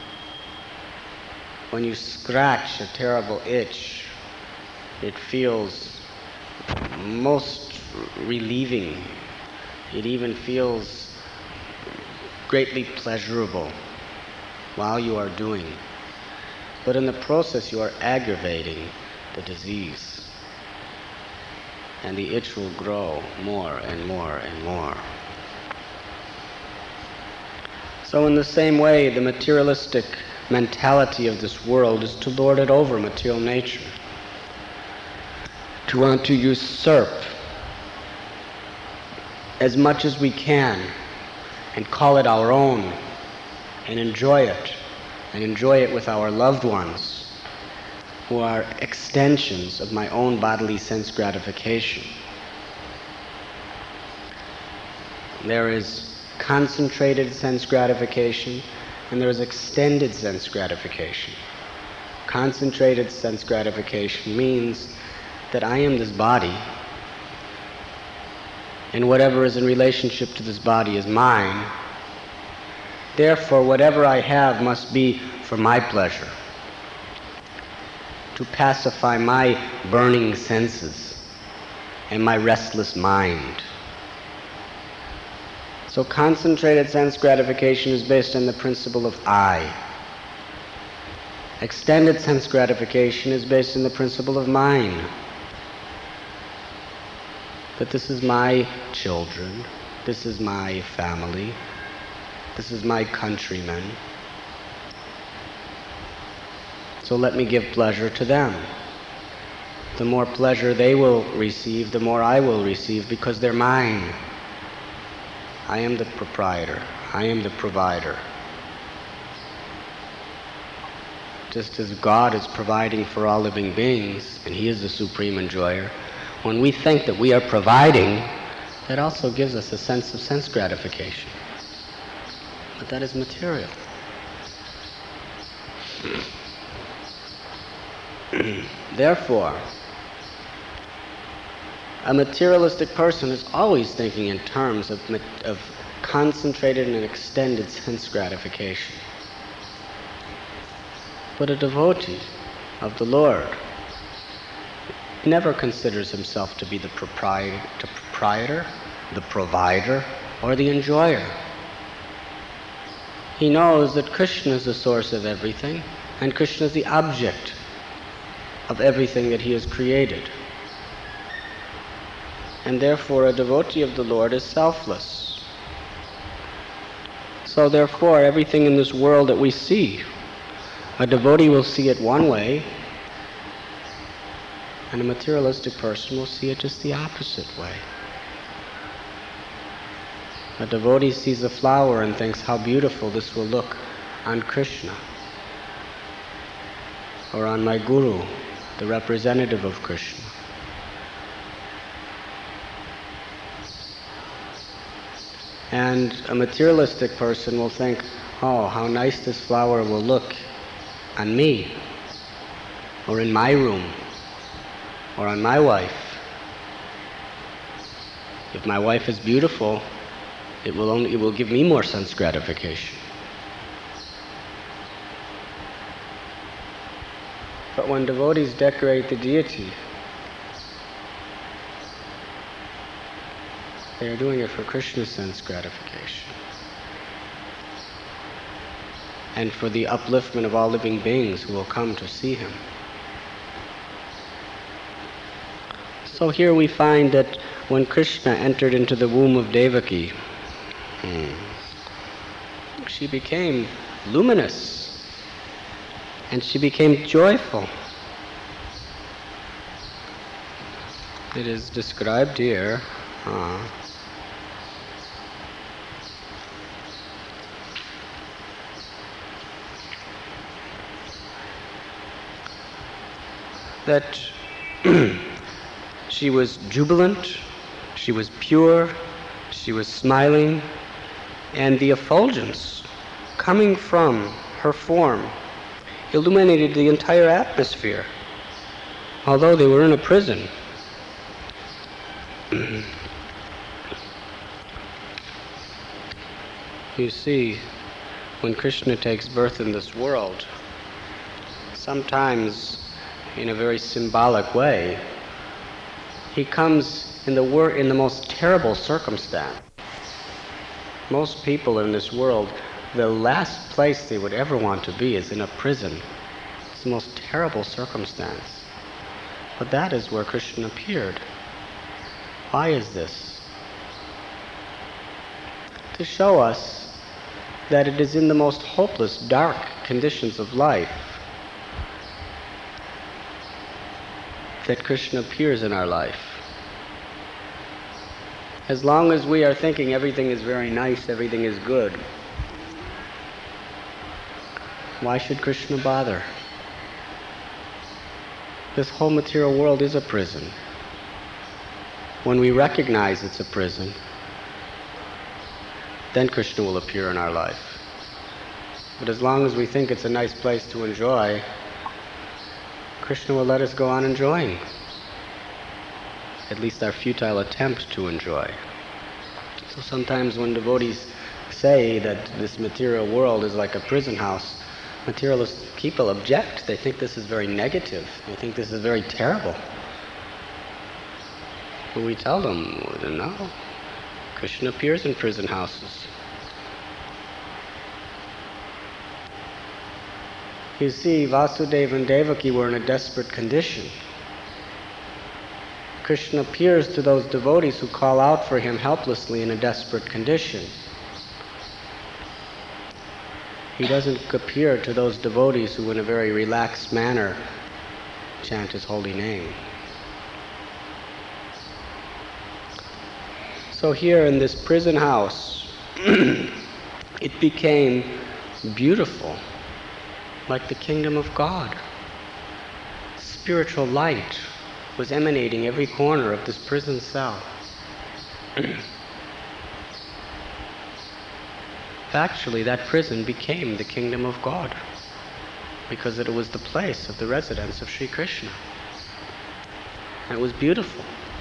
When you scratch a terrible itch, it feels most relieving. It even feels greatly pleasurable while you are doing. But in the process you are aggravating the disease, and the itch will grow more and more and more. So in the same way, the materialistic mentality of this world is to lord it over material nature, to want to usurp as much as we can and call it our own and enjoy it with our loved ones who are extensions of my own bodily sense gratification. There is concentrated sense gratification and there is extended sense gratification. Concentrated sense gratification means that I am this body, and whatever is in relationship to this body is mine. Therefore, whatever I have must be for my pleasure, to pacify my burning senses and my restless mind. So concentrated sense gratification is based on the principle of I. Extended sense gratification is based on the principle of mine. That this is my children, this is my family, this is my countrymen. So let me give pleasure to them. The more pleasure they will receive, the more I will receive, because they're mine. I am the proprietor. I am the provider. Just as God is providing for all living beings, and He is the supreme enjoyer, when we think that we are providing, that also gives us a sense of sense gratification. But that is material. Therefore, a materialistic person is always thinking in terms of concentrated and extended sense gratification. But a devotee of the Lord never considers himself to be the proprietor, the provider, or the enjoyer. He knows that Krishna is the source of everything, and Krishna is the object of everything that he has created. And therefore a devotee of the Lord is selfless. So therefore, everything in this world that we see, a devotee will see it one way, and a materialistic person will see it just the opposite way. A devotee sees a flower and thinks how beautiful this will look on Krishna, or on my Guru, the representative of Krishna. And a materialistic person will think, oh, how nice this flower will look on me, or in my room, or on my wife. If my wife is beautiful, it will give me more sense gratification. But when devotees decorate the deity, they are doing it for Krishna's sense gratification, and for the upliftment of all living beings who will come to see him. So here we find that when Krishna entered into the womb of Devaki, she became luminous, and she became joyful. It is described here. That she was jubilant, she was pure, she was smiling, and the effulgence coming from her form illuminated the entire atmosphere, although they were in a prison. You see, when Krishna takes birth in this world, sometimes in a very symbolic way, he comes in the most terrible circumstance. Most people in this world, the last place they would ever want to be is in a prison. It's the most terrible circumstance. But that is where Krishna appeared. Why is this? To show us that it is in the most hopeless, dark conditions of life that Krishna appears in our life. As long as we are thinking everything is very nice, everything is good, why should Krishna bother? This whole material world is a prison. When we recognize it's a prison, then Krishna will appear in our life. But as long as we think it's a nice place to enjoy, Krishna will let us go on enjoying. At least our futile attempt to enjoy. So sometimes when devotees say that this material world is like a prison house, materialist people object. They think this is very negative. They think this is very terrible. But we tell them, no, Krishna appears in prison houses. You see, Vasudeva and Devaki were in a desperate condition. Krishna appears to those devotees who call out for him helplessly in a desperate condition. He doesn't appear to those devotees who in a very relaxed manner chant his holy name. So here in this prison house, it became beautiful, like the kingdom of God. Spiritual light was emanating every corner of this prison cell. Actually, that prison became the kingdom of God because it was the place of the residence of Sri Krishna. And it was beautiful.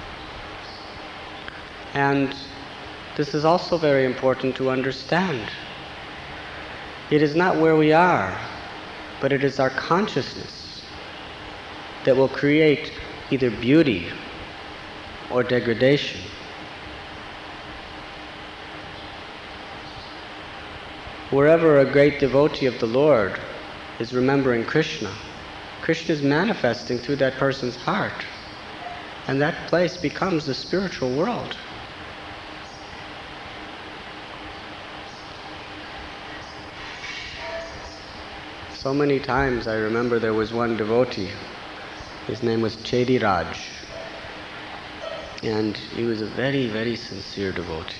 And this is also very important to understand. It is not where we are, but it is our consciousness that will create either beauty or degradation. Wherever a great devotee of the Lord is remembering Krishna, Krishna is manifesting through that person's heart, and that place becomes the spiritual world. So many times I remember there was one devotee. His name was Chediraj. And he was a very, very sincere devotee.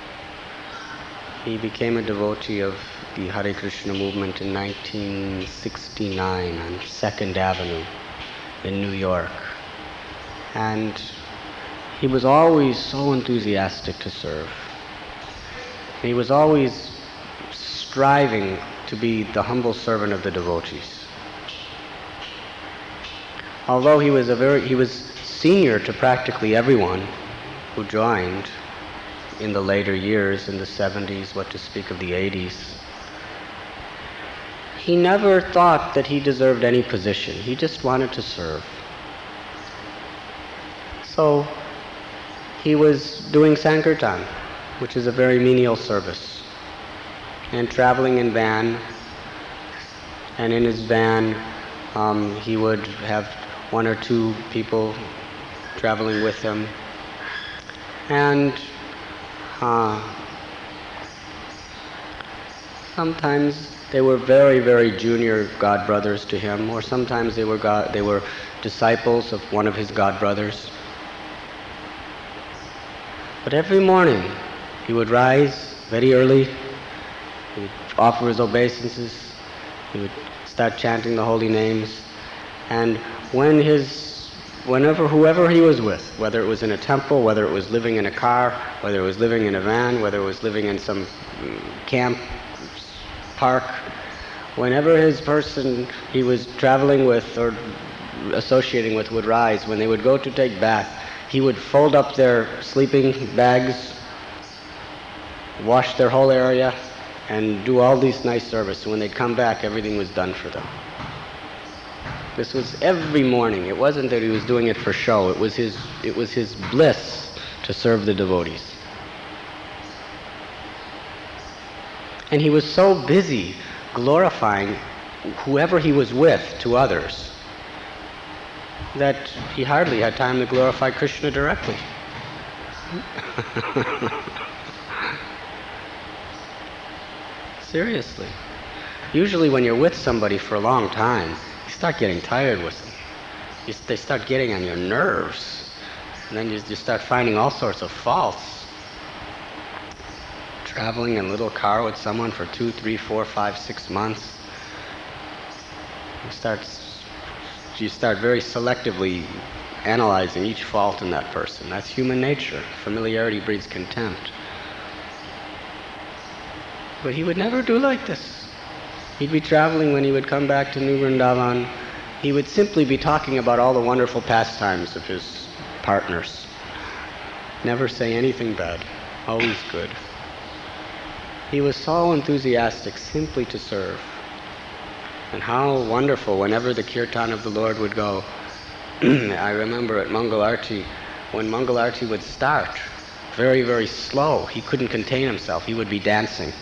He became a devotee of the Hare Krishna movement in 1969 on 2nd Avenue in New York. And he was always so enthusiastic to serve. He was always striving to be the humble servant of the devotees. Although he was senior to practically everyone who joined in the later years, in the 70s, what to speak of the 80s, he never thought that he deserved any position. He just wanted to serve. So he was doing Sankirtan, which is a very menial service, and traveling in van, and in his van he would have one or two people traveling with him, and sometimes they were very, very junior god brothers to him, or sometimes they were disciples of one of his god brothers. But every morning he would rise very early, he would offer his obeisances, he would start chanting the holy names, and whoever he was with, whether it was in a temple, whether it was living in a car, whether it was living in a van, whether it was living in some camp, park, whenever his person he was traveling with or associating with would rise, when they would go to take bath, he would fold up their sleeping bags, wash their whole area, and do all these nice service. When they'd come back, everything was done for them. This was every morning. It wasn't that he was doing it for show. It was his bliss to serve the devotees. And he was so busy glorifying whoever he was with to others that he hardly had time to glorify Krishna directly. Seriously. Usually when you're with somebody for a long time, you start getting tired with them. They start getting on your nerves. And then you start finding all sorts of faults. Traveling in a little car with someone for 2, 3, 4, 5, 6 months, you start very selectively analyzing each fault in that person. That's human nature. Familiarity breeds contempt. But he would never do like this. He'd be traveling. When he would come back to New Vrindavan, he would simply be talking about all the wonderful pastimes of his partners. Never say anything bad. Always good. He was so enthusiastic simply to serve. And how wonderful whenever the kirtan of the Lord would go. I remember at Mangal Arti, when Mangal Arti would start, very, very slow, he couldn't contain himself. He would be dancing.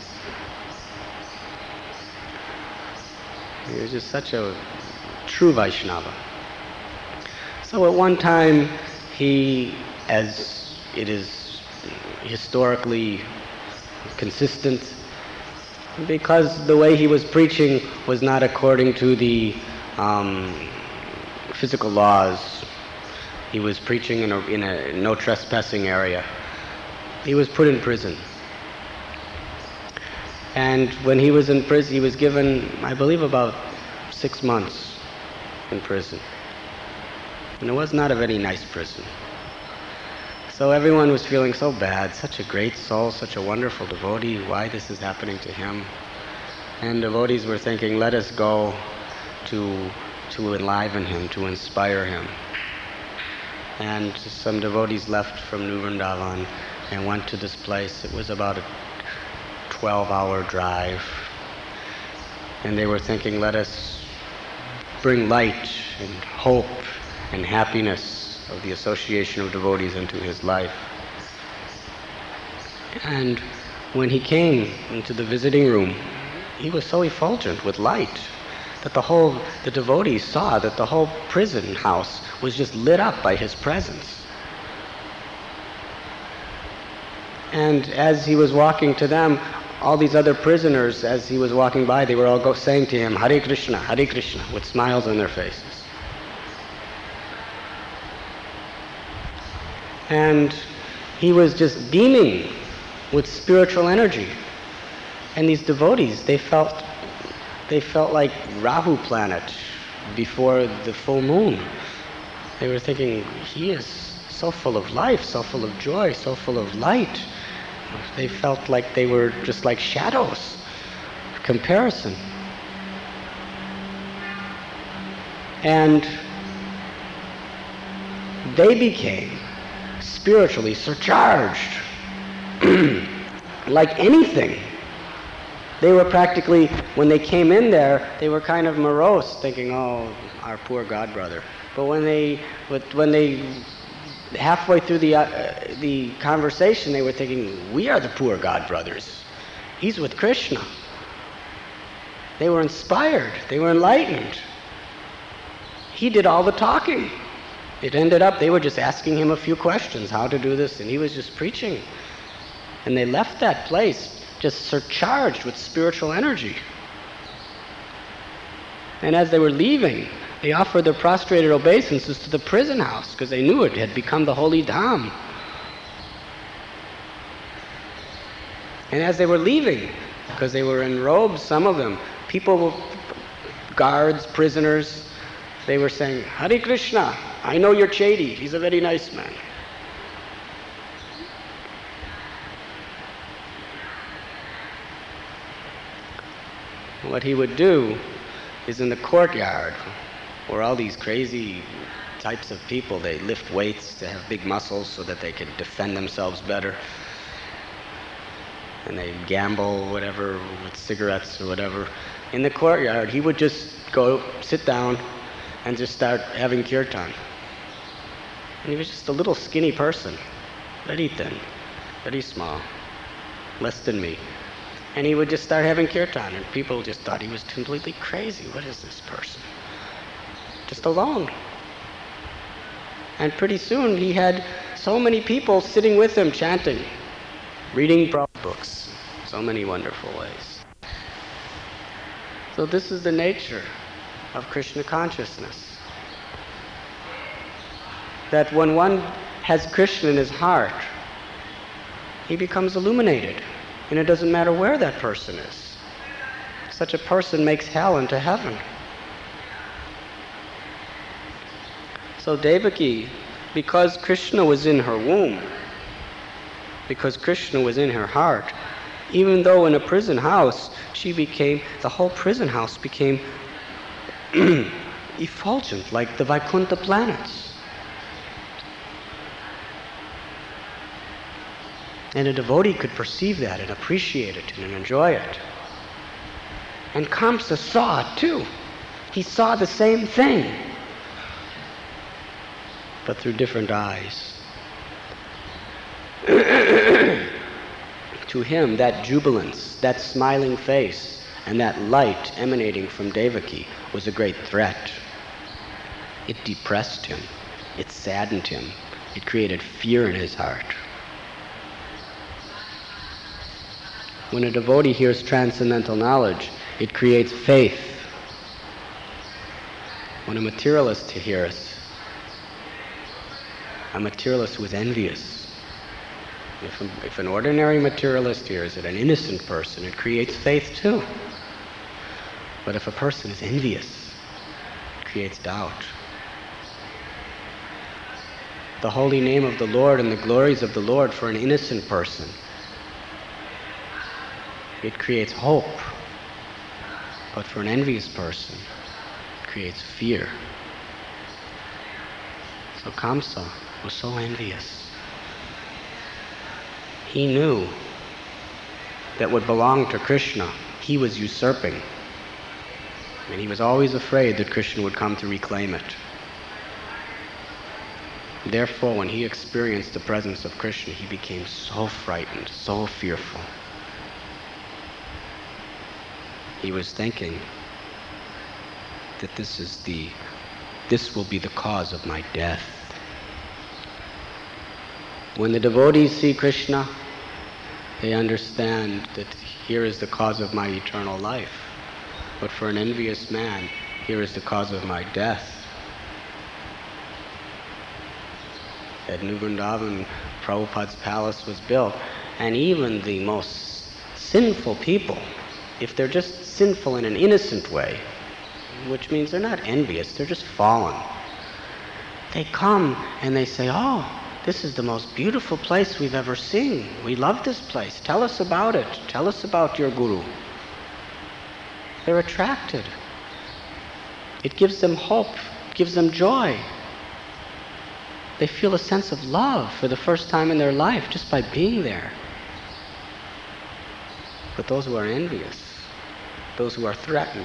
He was just such a true Vaishnava. So at one time, he, as it is historically consistent, because the way he was preaching was not according to the physical laws. He was preaching in a no trespassing area. He was put in prison. And when he was in prison, he was given, I believe, about 6 months in prison. And it was not a very nice prison. So everyone was feeling so bad, such a great soul, such a wonderful devotee, why this is happening to him. And devotees were thinking, let us go to enliven him, to inspire him. And some devotees left from New Vrindavan and went to this place. It was about a 12-hour drive. And they were thinking, let us bring light and hope and happiness of the association of devotees into his life. And when he came into the visiting room, he was so effulgent with light that the devotees saw that the whole prison house was just lit up by his presence. And as he was walking to them, all these other prisoners, as he was walking by, they were all saying to him, Hare Krishna, with smiles on their faces. And he was just beaming with spiritual energy. And these devotees, they felt like Rahu planet before the full moon. They were thinking, he is so full of life, so full of joy, so full of light. They felt like they were just like shadows. Comparison. And they became spiritually surcharged. Like anything. They were practically, when they came in there, they were kind of morose, thinking, oh, our poor god brother. But when they halfway through the conversation, they were thinking, we are the poor god brothers. He's with Krishna. They were inspired. They were enlightened. He did all the talking. It ended up, they were just asking him a few questions, how to do this, and he was just preaching. And they left that place just surcharged with spiritual energy. And as they were leaving, they offered their prostrated obeisances to the prison house because they knew it had become the holy dham. And as they were leaving, because they were in robes, some of them, people, guards, prisoners, they were saying, Hare Krishna, I know your Chedi, he's a very nice man. What he would do is in the courtyard, where all these crazy types of people, they lift weights to have big muscles so that they can defend themselves better. And they gamble, whatever, with cigarettes or whatever. In the courtyard, he would just go sit down and just start having kirtan. And he was just a little skinny person, very thin, very small, less than me. And he would just start having kirtan, and people just thought he was completely crazy. What is this person? Just alone. And pretty soon he had so many people sitting with him chanting, reading books, so many wonderful ways. So this is the nature of Krishna consciousness. That when one has Krishna in his heart, he becomes illuminated. And it doesn't matter where that person is. Such a person makes hell into heaven. So Devaki, because Krishna was in her womb, because Krishna was in her heart, even though in a prison house, the whole prison house became effulgent, like the Vaikuntha planets. And a devotee could perceive that and appreciate it and enjoy it. And Kamsa saw it too. He saw the same thing, but through different eyes. To him, that jubilance, that smiling face, and that light emanating from Devaki was a great threat. It depressed him. It saddened him. It created fear in his heart. When a devotee hears transcendental knowledge, it creates faith. When a materialist hears, a materialist who is envious. If an ordinary materialist hears it, an innocent person, it creates faith too. But if a person is envious, it creates doubt. The holy name of the Lord and the glories of the Lord for an innocent person, it creates hope. But for an envious person, it creates fear. So Kamsa was so envious. He knew that what belonged to Krishna, he was usurping. And he was always afraid that Krishna would come to reclaim it. Therefore, when he experienced the presence of Krishna, he became so frightened, so fearful. He was thinking that this will be the cause of my death. When the devotees see Krishna, they understand that here is the cause of my eternal life. But for an envious man, here is the cause of my death. At New Vrindavan, Prabhupada's palace was built, and even the most sinful people, if they're just sinful in an innocent way, which means they're not envious, they're just fallen, they come and they say, oh, this is the most beautiful place we've ever seen. We love this place. Tell us about it. Tell us about your guru. They're attracted. It gives them hope, gives them joy. They feel a sense of love for the first time in their life just by being there. But those who are envious, those who are threatened,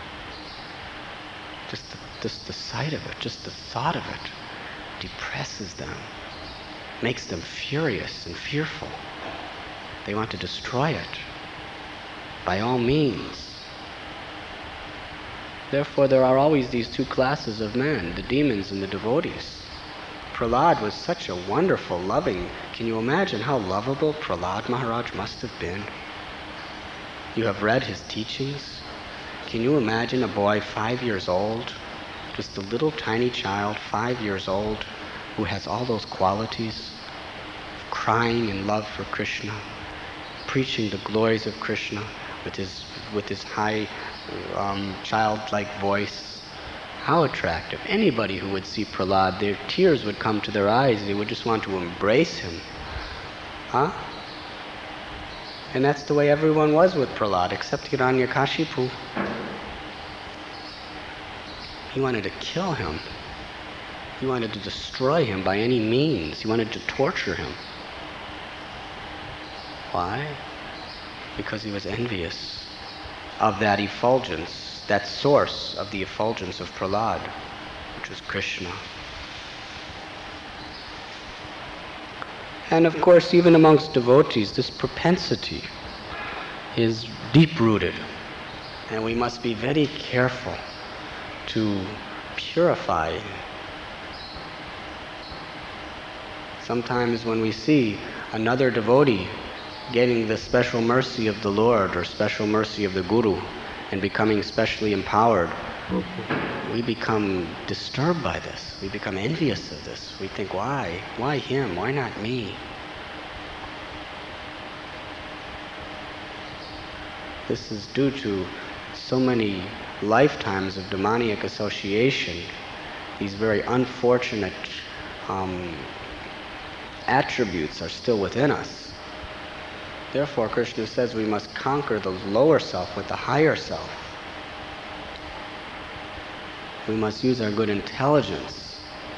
just the sight of it, just the thought of it, depresses them, makes them furious and fearful. They want to destroy it by all means. Therefore, there are always these two classes of men, the demons and the devotees. Prahlad was such a wonderful, loving. Can you imagine how lovable Prahlad Maharaj must have been? You have read his teachings. Can you imagine a boy 5 years old, just a little tiny child, 5 years old, who has all those qualities, crying in love for Krishna, preaching the glories of Krishna with his high, childlike voice? How attractive. Anybody who would see Prahlad, their tears would come to their eyes. They would just want to embrace him. Huh? And that's the way everyone was with Prahlad, except Hiranyakashipu. He wanted to kill him. He wanted to destroy him by any means. He wanted to torture him. Why? Because he was envious of that effulgence, that source of the effulgence of Prahlad, which was Krishna. And of course, even amongst devotees, this propensity is deep-rooted. And we must be very careful to purify. Sometimes when we see another devotee getting the special mercy of the Lord or special mercy of the Guru and becoming specially empowered, we become disturbed by this. We become envious of this. We think, why? Why him? Why not me? This is due to so many lifetimes of demoniac association, these very unfortunate attributes are still within us. Therefore, Krishna says we must conquer the lower self with the higher self. We must use our good intelligence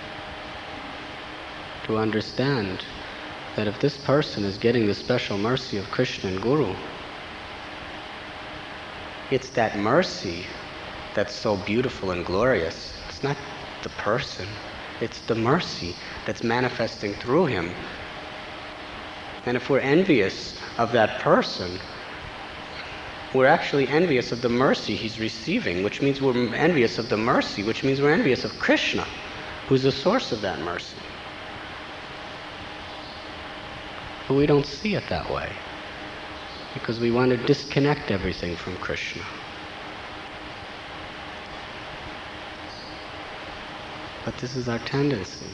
to understand that if this person is getting the special mercy of Krishna and Guru, it's that mercy that's so beautiful and glorious. It's not the person, it's the mercy that's manifesting through him. And if we're envious of that person, we're actually envious of the mercy he's receiving, which means we're envious of the mercy, which means we're envious of Krishna, who's the source of that mercy. But we don't see it that way, because we want to disconnect everything from Krishna. But this is our tendency.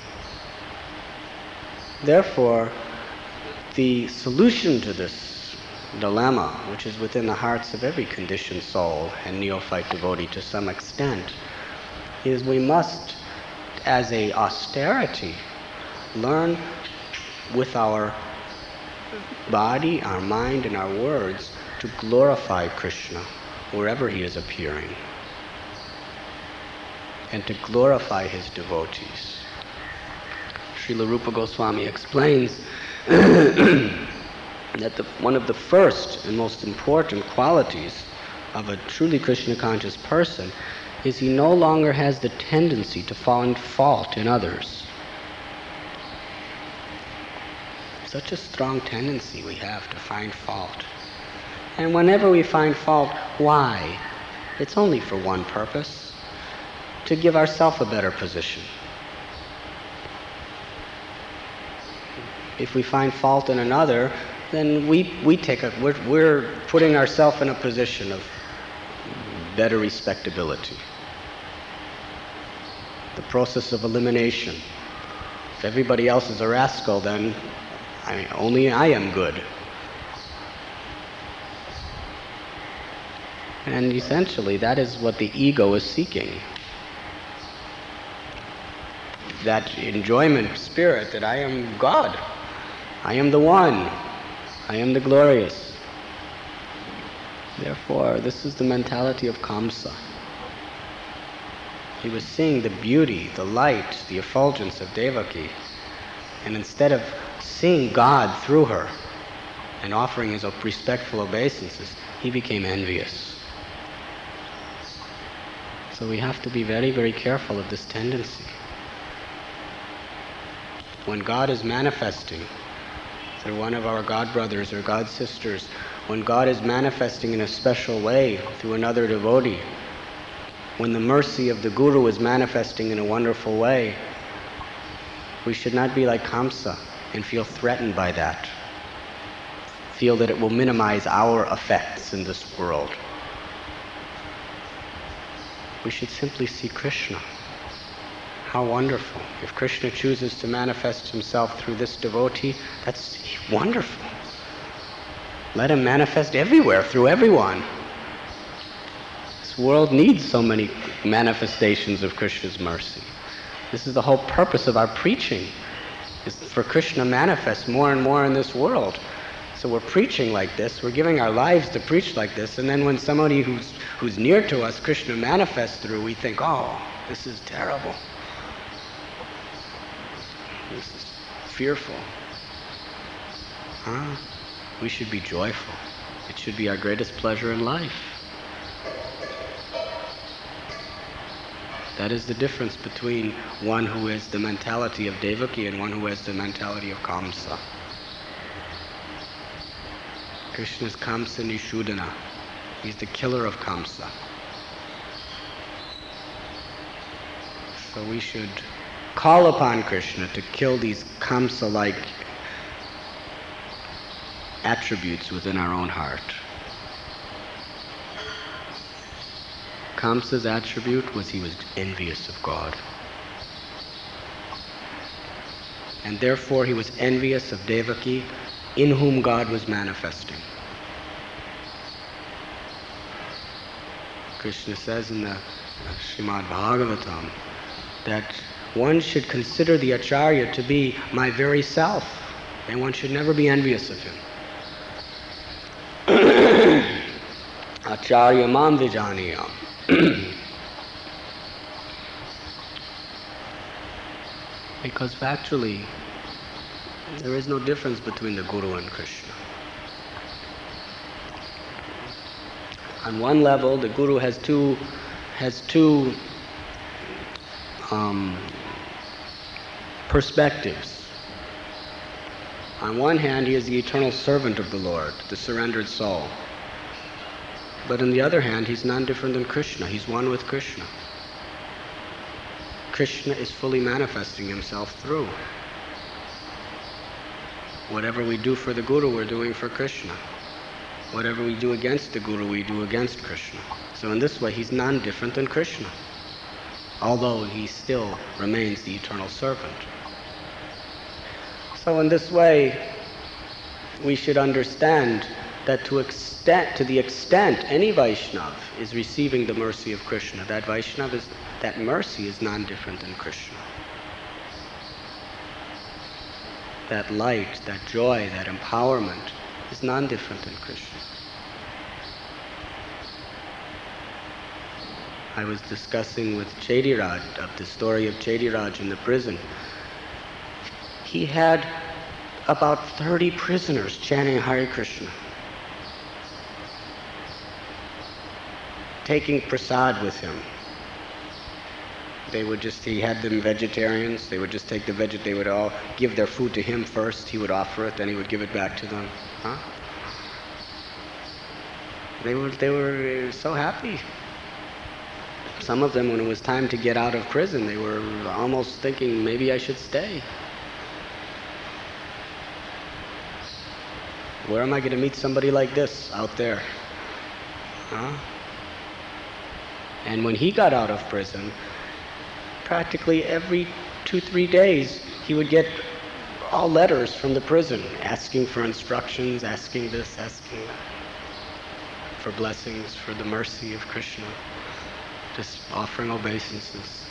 Therefore, the solution to this dilemma, which is within the hearts of every conditioned soul and neophyte devotee to some extent, is we must, as a austerity, learn with our body, our mind, and our words to glorify Krishna wherever he is appearing, and to glorify his devotees. Srila Rupa Goswami explains that one of the first and most important qualities of a truly Krishna conscious person is he no longer has the tendency to find fault in others. Such a strong tendency we have to find fault. And whenever we find fault, why? It's only for one purpose: to give ourselves a better position. If we find fault in another, then we're putting ourselves in a position of better respectability. The process of elimination. If everybody else is a rascal, then only I am good. And essentially, that is what the ego is seeking. That enjoyment spirit that I am God. I am the one. I am the glorious. Therefore, this is the mentality of Kamsa. He was seeing the beauty, the light, the effulgence of Devaki, and instead of seeing God through her and offering his respectful obeisances, he became envious. So we have to be very, very careful of this tendency. When God is manifesting through one of our God brothers or God sisters, when God is manifesting in a special way through another devotee, when the mercy of the Guru is manifesting in a wonderful way, we should not be like Kamsa and feel threatened by that. Feel that it will minimize our effects in this world. We should simply see Krishna. How wonderful. If Krishna chooses to manifest himself through this devotee, that's wonderful. Let him manifest everywhere, through everyone. This world needs so many manifestations of Krishna's mercy. This is the whole purpose of our preaching, is for Krishna manifest more and more in this world. So we're preaching like this, we're giving our lives to preach like this, and then when somebody who's near to us, Krishna manifests through, we think, oh, this is terrible. This is fearful. We should be joyful. It should be our greatest pleasure in life. That is the difference between one who has the mentality of Devaki and one who has the mentality of Kamsa. Krishna is Kamsa Nishudana. He's the killer of Kamsa. So we should call upon Krishna to kill these Kamsa-like attributes within our own heart. Kamsa's attribute was he was envious of God. And therefore he was envious of Devaki, in whom God was manifesting. Krishna says in the Srimad Bhagavatam that one should consider the Acharya to be my very self, and one should never be envious of him. Acharya mam vijaniyam. Because factually, there is no difference between the Guru and Krishna. On one level, the Guru has two perspectives. On one hand, he is the eternal servant of the Lord, the surrendered soul. But on the other hand, he's none different than Krishna. He's one with Krishna. Krishna is fully manifesting himself through. Whatever we do for the Guru, we're doing for Krishna. Whatever we do against the Guru, we do against Krishna. So in this way, he's none different than Krishna, although he still remains the eternal servant. So in this way, we should understand that to the extent any Vaishnava is receiving the mercy of Krishna, that mercy is none different than Krishna. That light, that joy, that empowerment is none different than Krishna. I was discussing with Chediraj of the story of Chediraj in the prison. He had about 30 prisoners chanting Hare Krishna, taking prasad with him. He had them vegetarians, they would just take they would all give their food to him first, he would offer it, then he would give it back to them. They were so happy. Some of them, when it was time to get out of prison, they were almost thinking, maybe I should stay. Where am I going to meet somebody like this out there? Huh? And when he got out of prison, practically every 2-3 days, he would get all letters from the prison asking for instructions, asking this, asking that, for blessings, for the mercy of Krishna, just offering obeisances.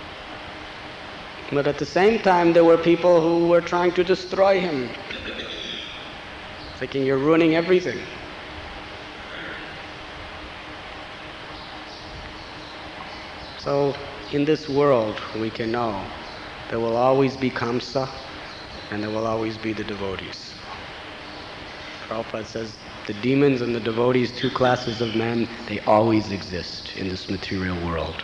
But at the same time, there were people who were trying to destroy him, thinking you're ruining everything. So in this world, we can know there will always be Kamsa and there will always be the devotees. Prabhupada says the demons and the devotees, two classes of men, they always exist in this material world.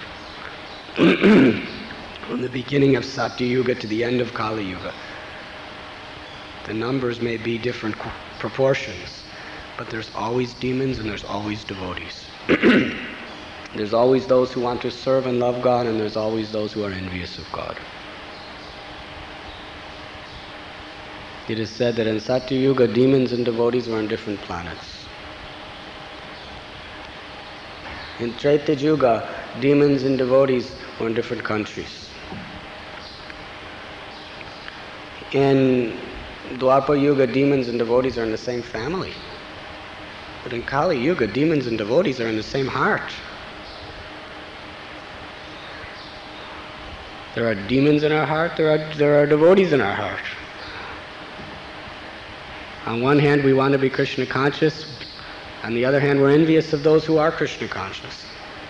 From the beginning of Satya Yuga to the end of Kali Yuga. The numbers may be different proportions, but there's always demons and there's always devotees. There's always those who want to serve and love God, and there's always those who are envious of God. It is said that in Satya Yuga, demons and devotees were on different planets. In Treta Yuga, demons and devotees were in different countries. In Dwapara Yuga, demons and devotees are in the same family. But in Kali Yuga, demons and devotees are in the same heart. There are demons in our heart, there are devotees in our heart. On one hand, we want to be Krishna conscious. On the other hand, we're envious of those who are Krishna conscious.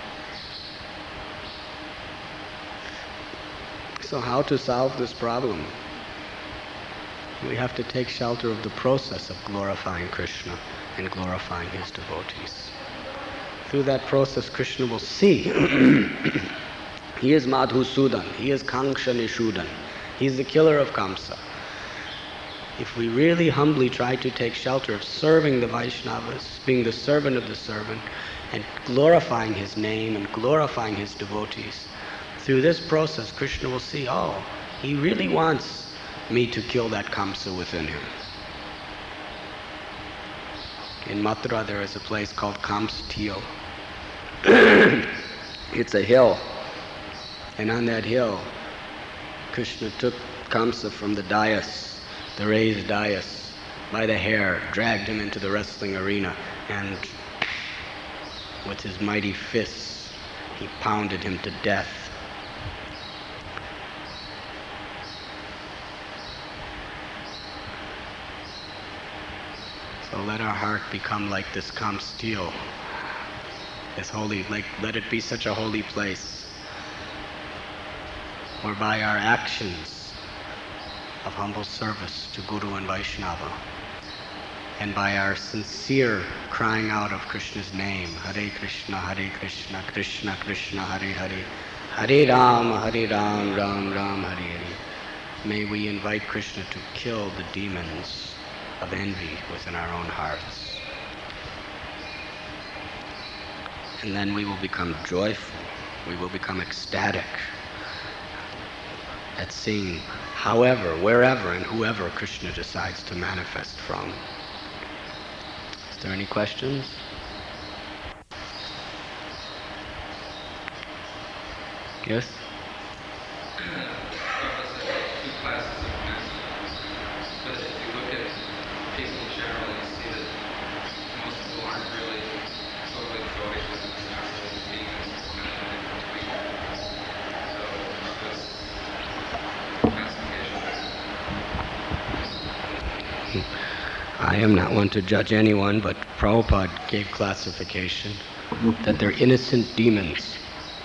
So how to solve this problem? We have to take shelter of the process of glorifying Krishna and glorifying his devotees. Through that process, Krishna will see he is Madhusudan, he is Kanksha Nishudan, he is the killer of Kamsa. If we really humbly try to take shelter of serving the Vaishnavas, being the servant of the servant, and glorifying his name and glorifying his devotees, through this process Krishna will see, oh, he really wants me to kill that Kamsa within him. In Mathura there is a place called Kamsattil. It's a hill, and on that hill Krishna took Kamsa from the dais, the raised dais, by the hair, dragged him into the wrestling arena, and with his mighty fists he pounded him to death. So let our heart become like this Kamsattil, this holy, let it be such a holy place, whereby our actions of humble service to Guru and Vaishnava, and by our sincere crying out of Krishna's name, Hare Krishna, Krishna Krishna, Hare Hare, Hare Ram, Ram Ram, Hare Hare. May we invite Krishna to kill the demons of envy within our own hearts. And then we will become joyful, we will become ecstatic at seeing however, wherever, and whoever Krishna decides to manifest from. Is there any questions? Yes? I am not one to judge anyone, but Prabhupada gave classification that they're innocent demons.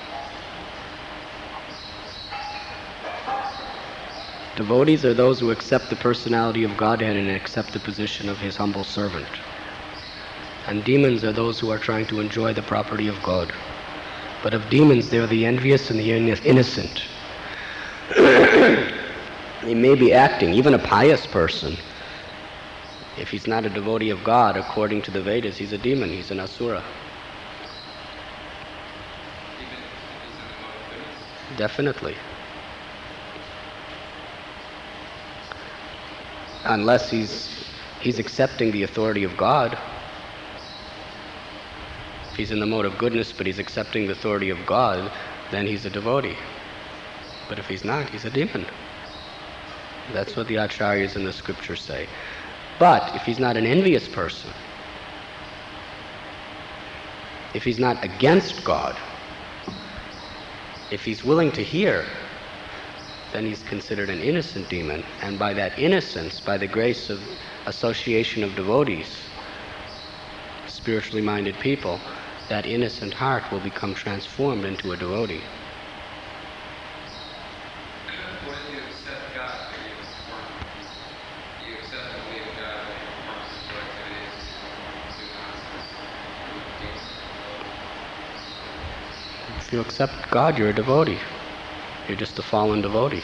Devotees are those who accept the personality of Godhead and accept the position of his humble servant. And demons are those who are trying to enjoy the property of God. But of demons, they're the envious and the innocent. They may be acting, even a pious person. If he's not a devotee of God, according to the Vedas, he's a demon, he's an asura. Definitely. Unless he's He's accepting the authority of God. If he's in the mode of goodness, but he's accepting the authority of God, then he's a devotee. But if he's not, he's a demon. That's what the acharyas in the scriptures say. But if he's not an envious person, if he's not against God, if he's willing to hear, then he's considered an innocent demon. And by that innocence, by the grace of association of devotees, spiritually minded people, that innocent heart will become transformed into a devotee. What if you accept God, but you perform? You accept the belief of God, but you perform sexual activities, do nonsense. If you accept God, you're a devotee. You're just a fallen devotee.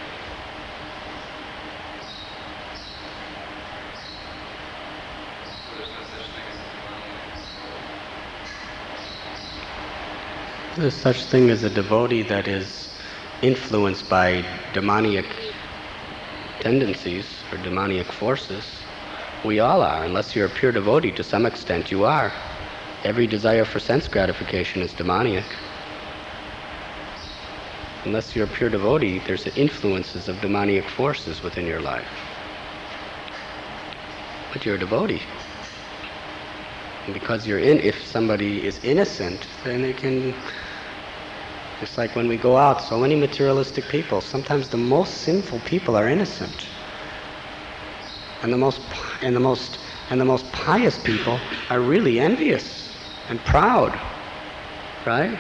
There's such thing as a devotee that is influenced by demoniac tendencies or demoniac forces. We all are. Unless you're a pure devotee, to some extent you are. Every desire for sense gratification is demoniac. Unless you're a pure devotee, there's influences of demoniac forces within your life. But you're a devotee. And because if somebody is innocent, then they can, just like when we go out, so many materialistic people, sometimes the most sinful people are innocent. And the most pious people are really envious and proud, right?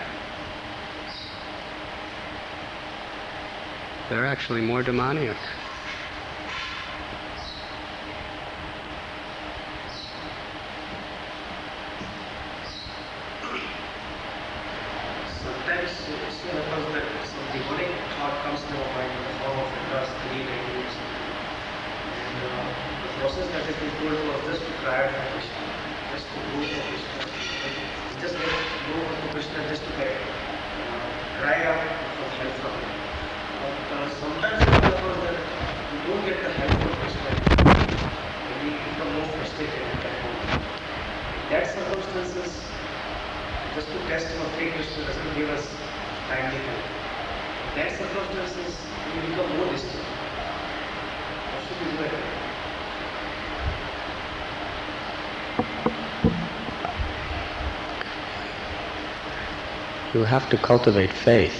They're actually more demoniac. Sometimes it happens that some demonic thought comes to our mind in the form of interest, greed, and greed. And the process that has been told to us just to cry out for Krishna, just to go for Krishna. Just go for Krishna just to cry out for help from him. But sometimes it happens that we don't get the help from Krishna. And we become more frustrated at that moment. In that circumstances, just to test our faith, Krishna doesn't give us timely help. In that circumstances, we become more distant. What should we do at that? You have to cultivate faith.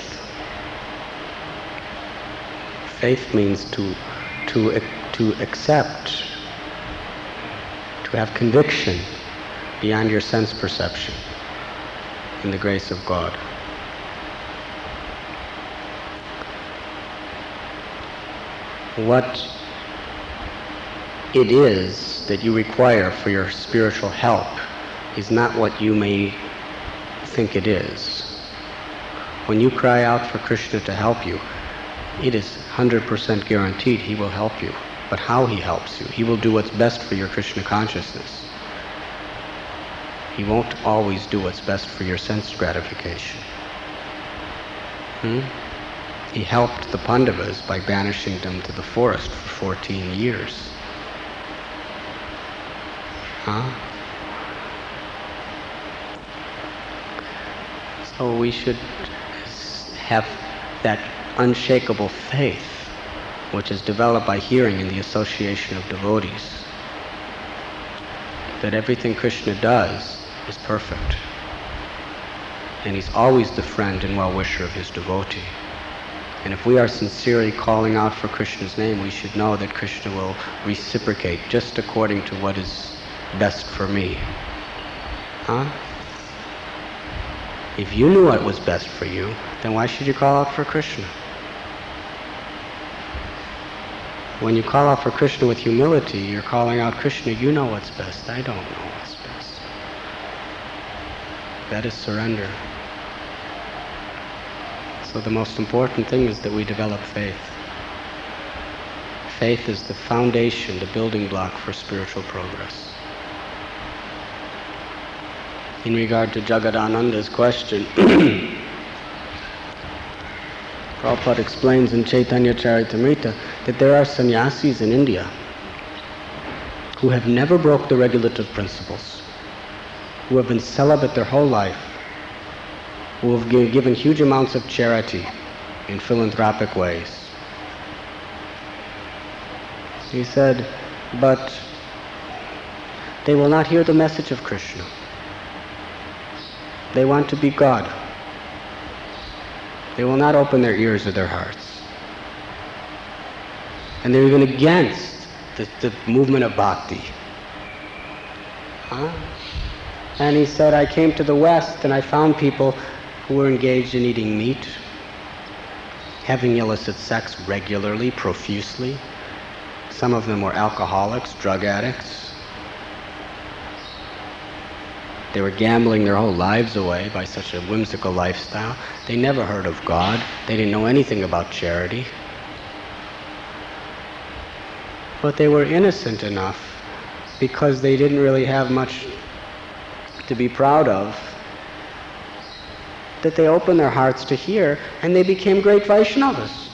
Faith means to accept, to have conviction beyond your sense perception in the grace of God. What it is that you require for your spiritual help is not what you may think it is. When you cry out for Krishna to help you, it is 100% guaranteed he will help you. But how he helps you? He will do what's best for your Krishna consciousness. He won't always do what's best for your sense gratification. He helped the Pandavas by banishing them to the forest for 14 years. So we should have that unshakable faith, which is developed by hearing in the association of devotees, that everything Krishna does is perfect, and he's always the friend and well-wisher of his devotee. And if we are sincerely calling out for Krishna's name, we should know that Krishna will reciprocate just according to what is best for me. If you knew what was best for you, then why should you call out for Krishna? When you call out for Krishna with humility, you're calling out, Krishna, you know what's best. I don't know what's best. That is surrender. So the most important thing is that we develop faith. Faith is the foundation, the building block for spiritual progress. In regard to Jagadananda's question, Prabhupada explains in Chaitanya Charitamrita that there are sannyasis in India who have never broke the regulative principles, who have been celibate their whole life, who have given huge amounts of charity in philanthropic ways. He said, but they will not hear the message of Krishna. They want to be God. They will not open their ears or their hearts. And they're even against the movement of bhakti. And he said, I came to the West and I found people who were engaged in eating meat, having illicit sex regularly, profusely. Some of them were alcoholics, drug addicts. They were gambling their whole lives away by such a whimsical lifestyle. They never heard of God. They didn't know anything about charity. But they were innocent enough, because they didn't really have much to be proud of, that they opened their hearts to hear, and they became great Vaishnavas.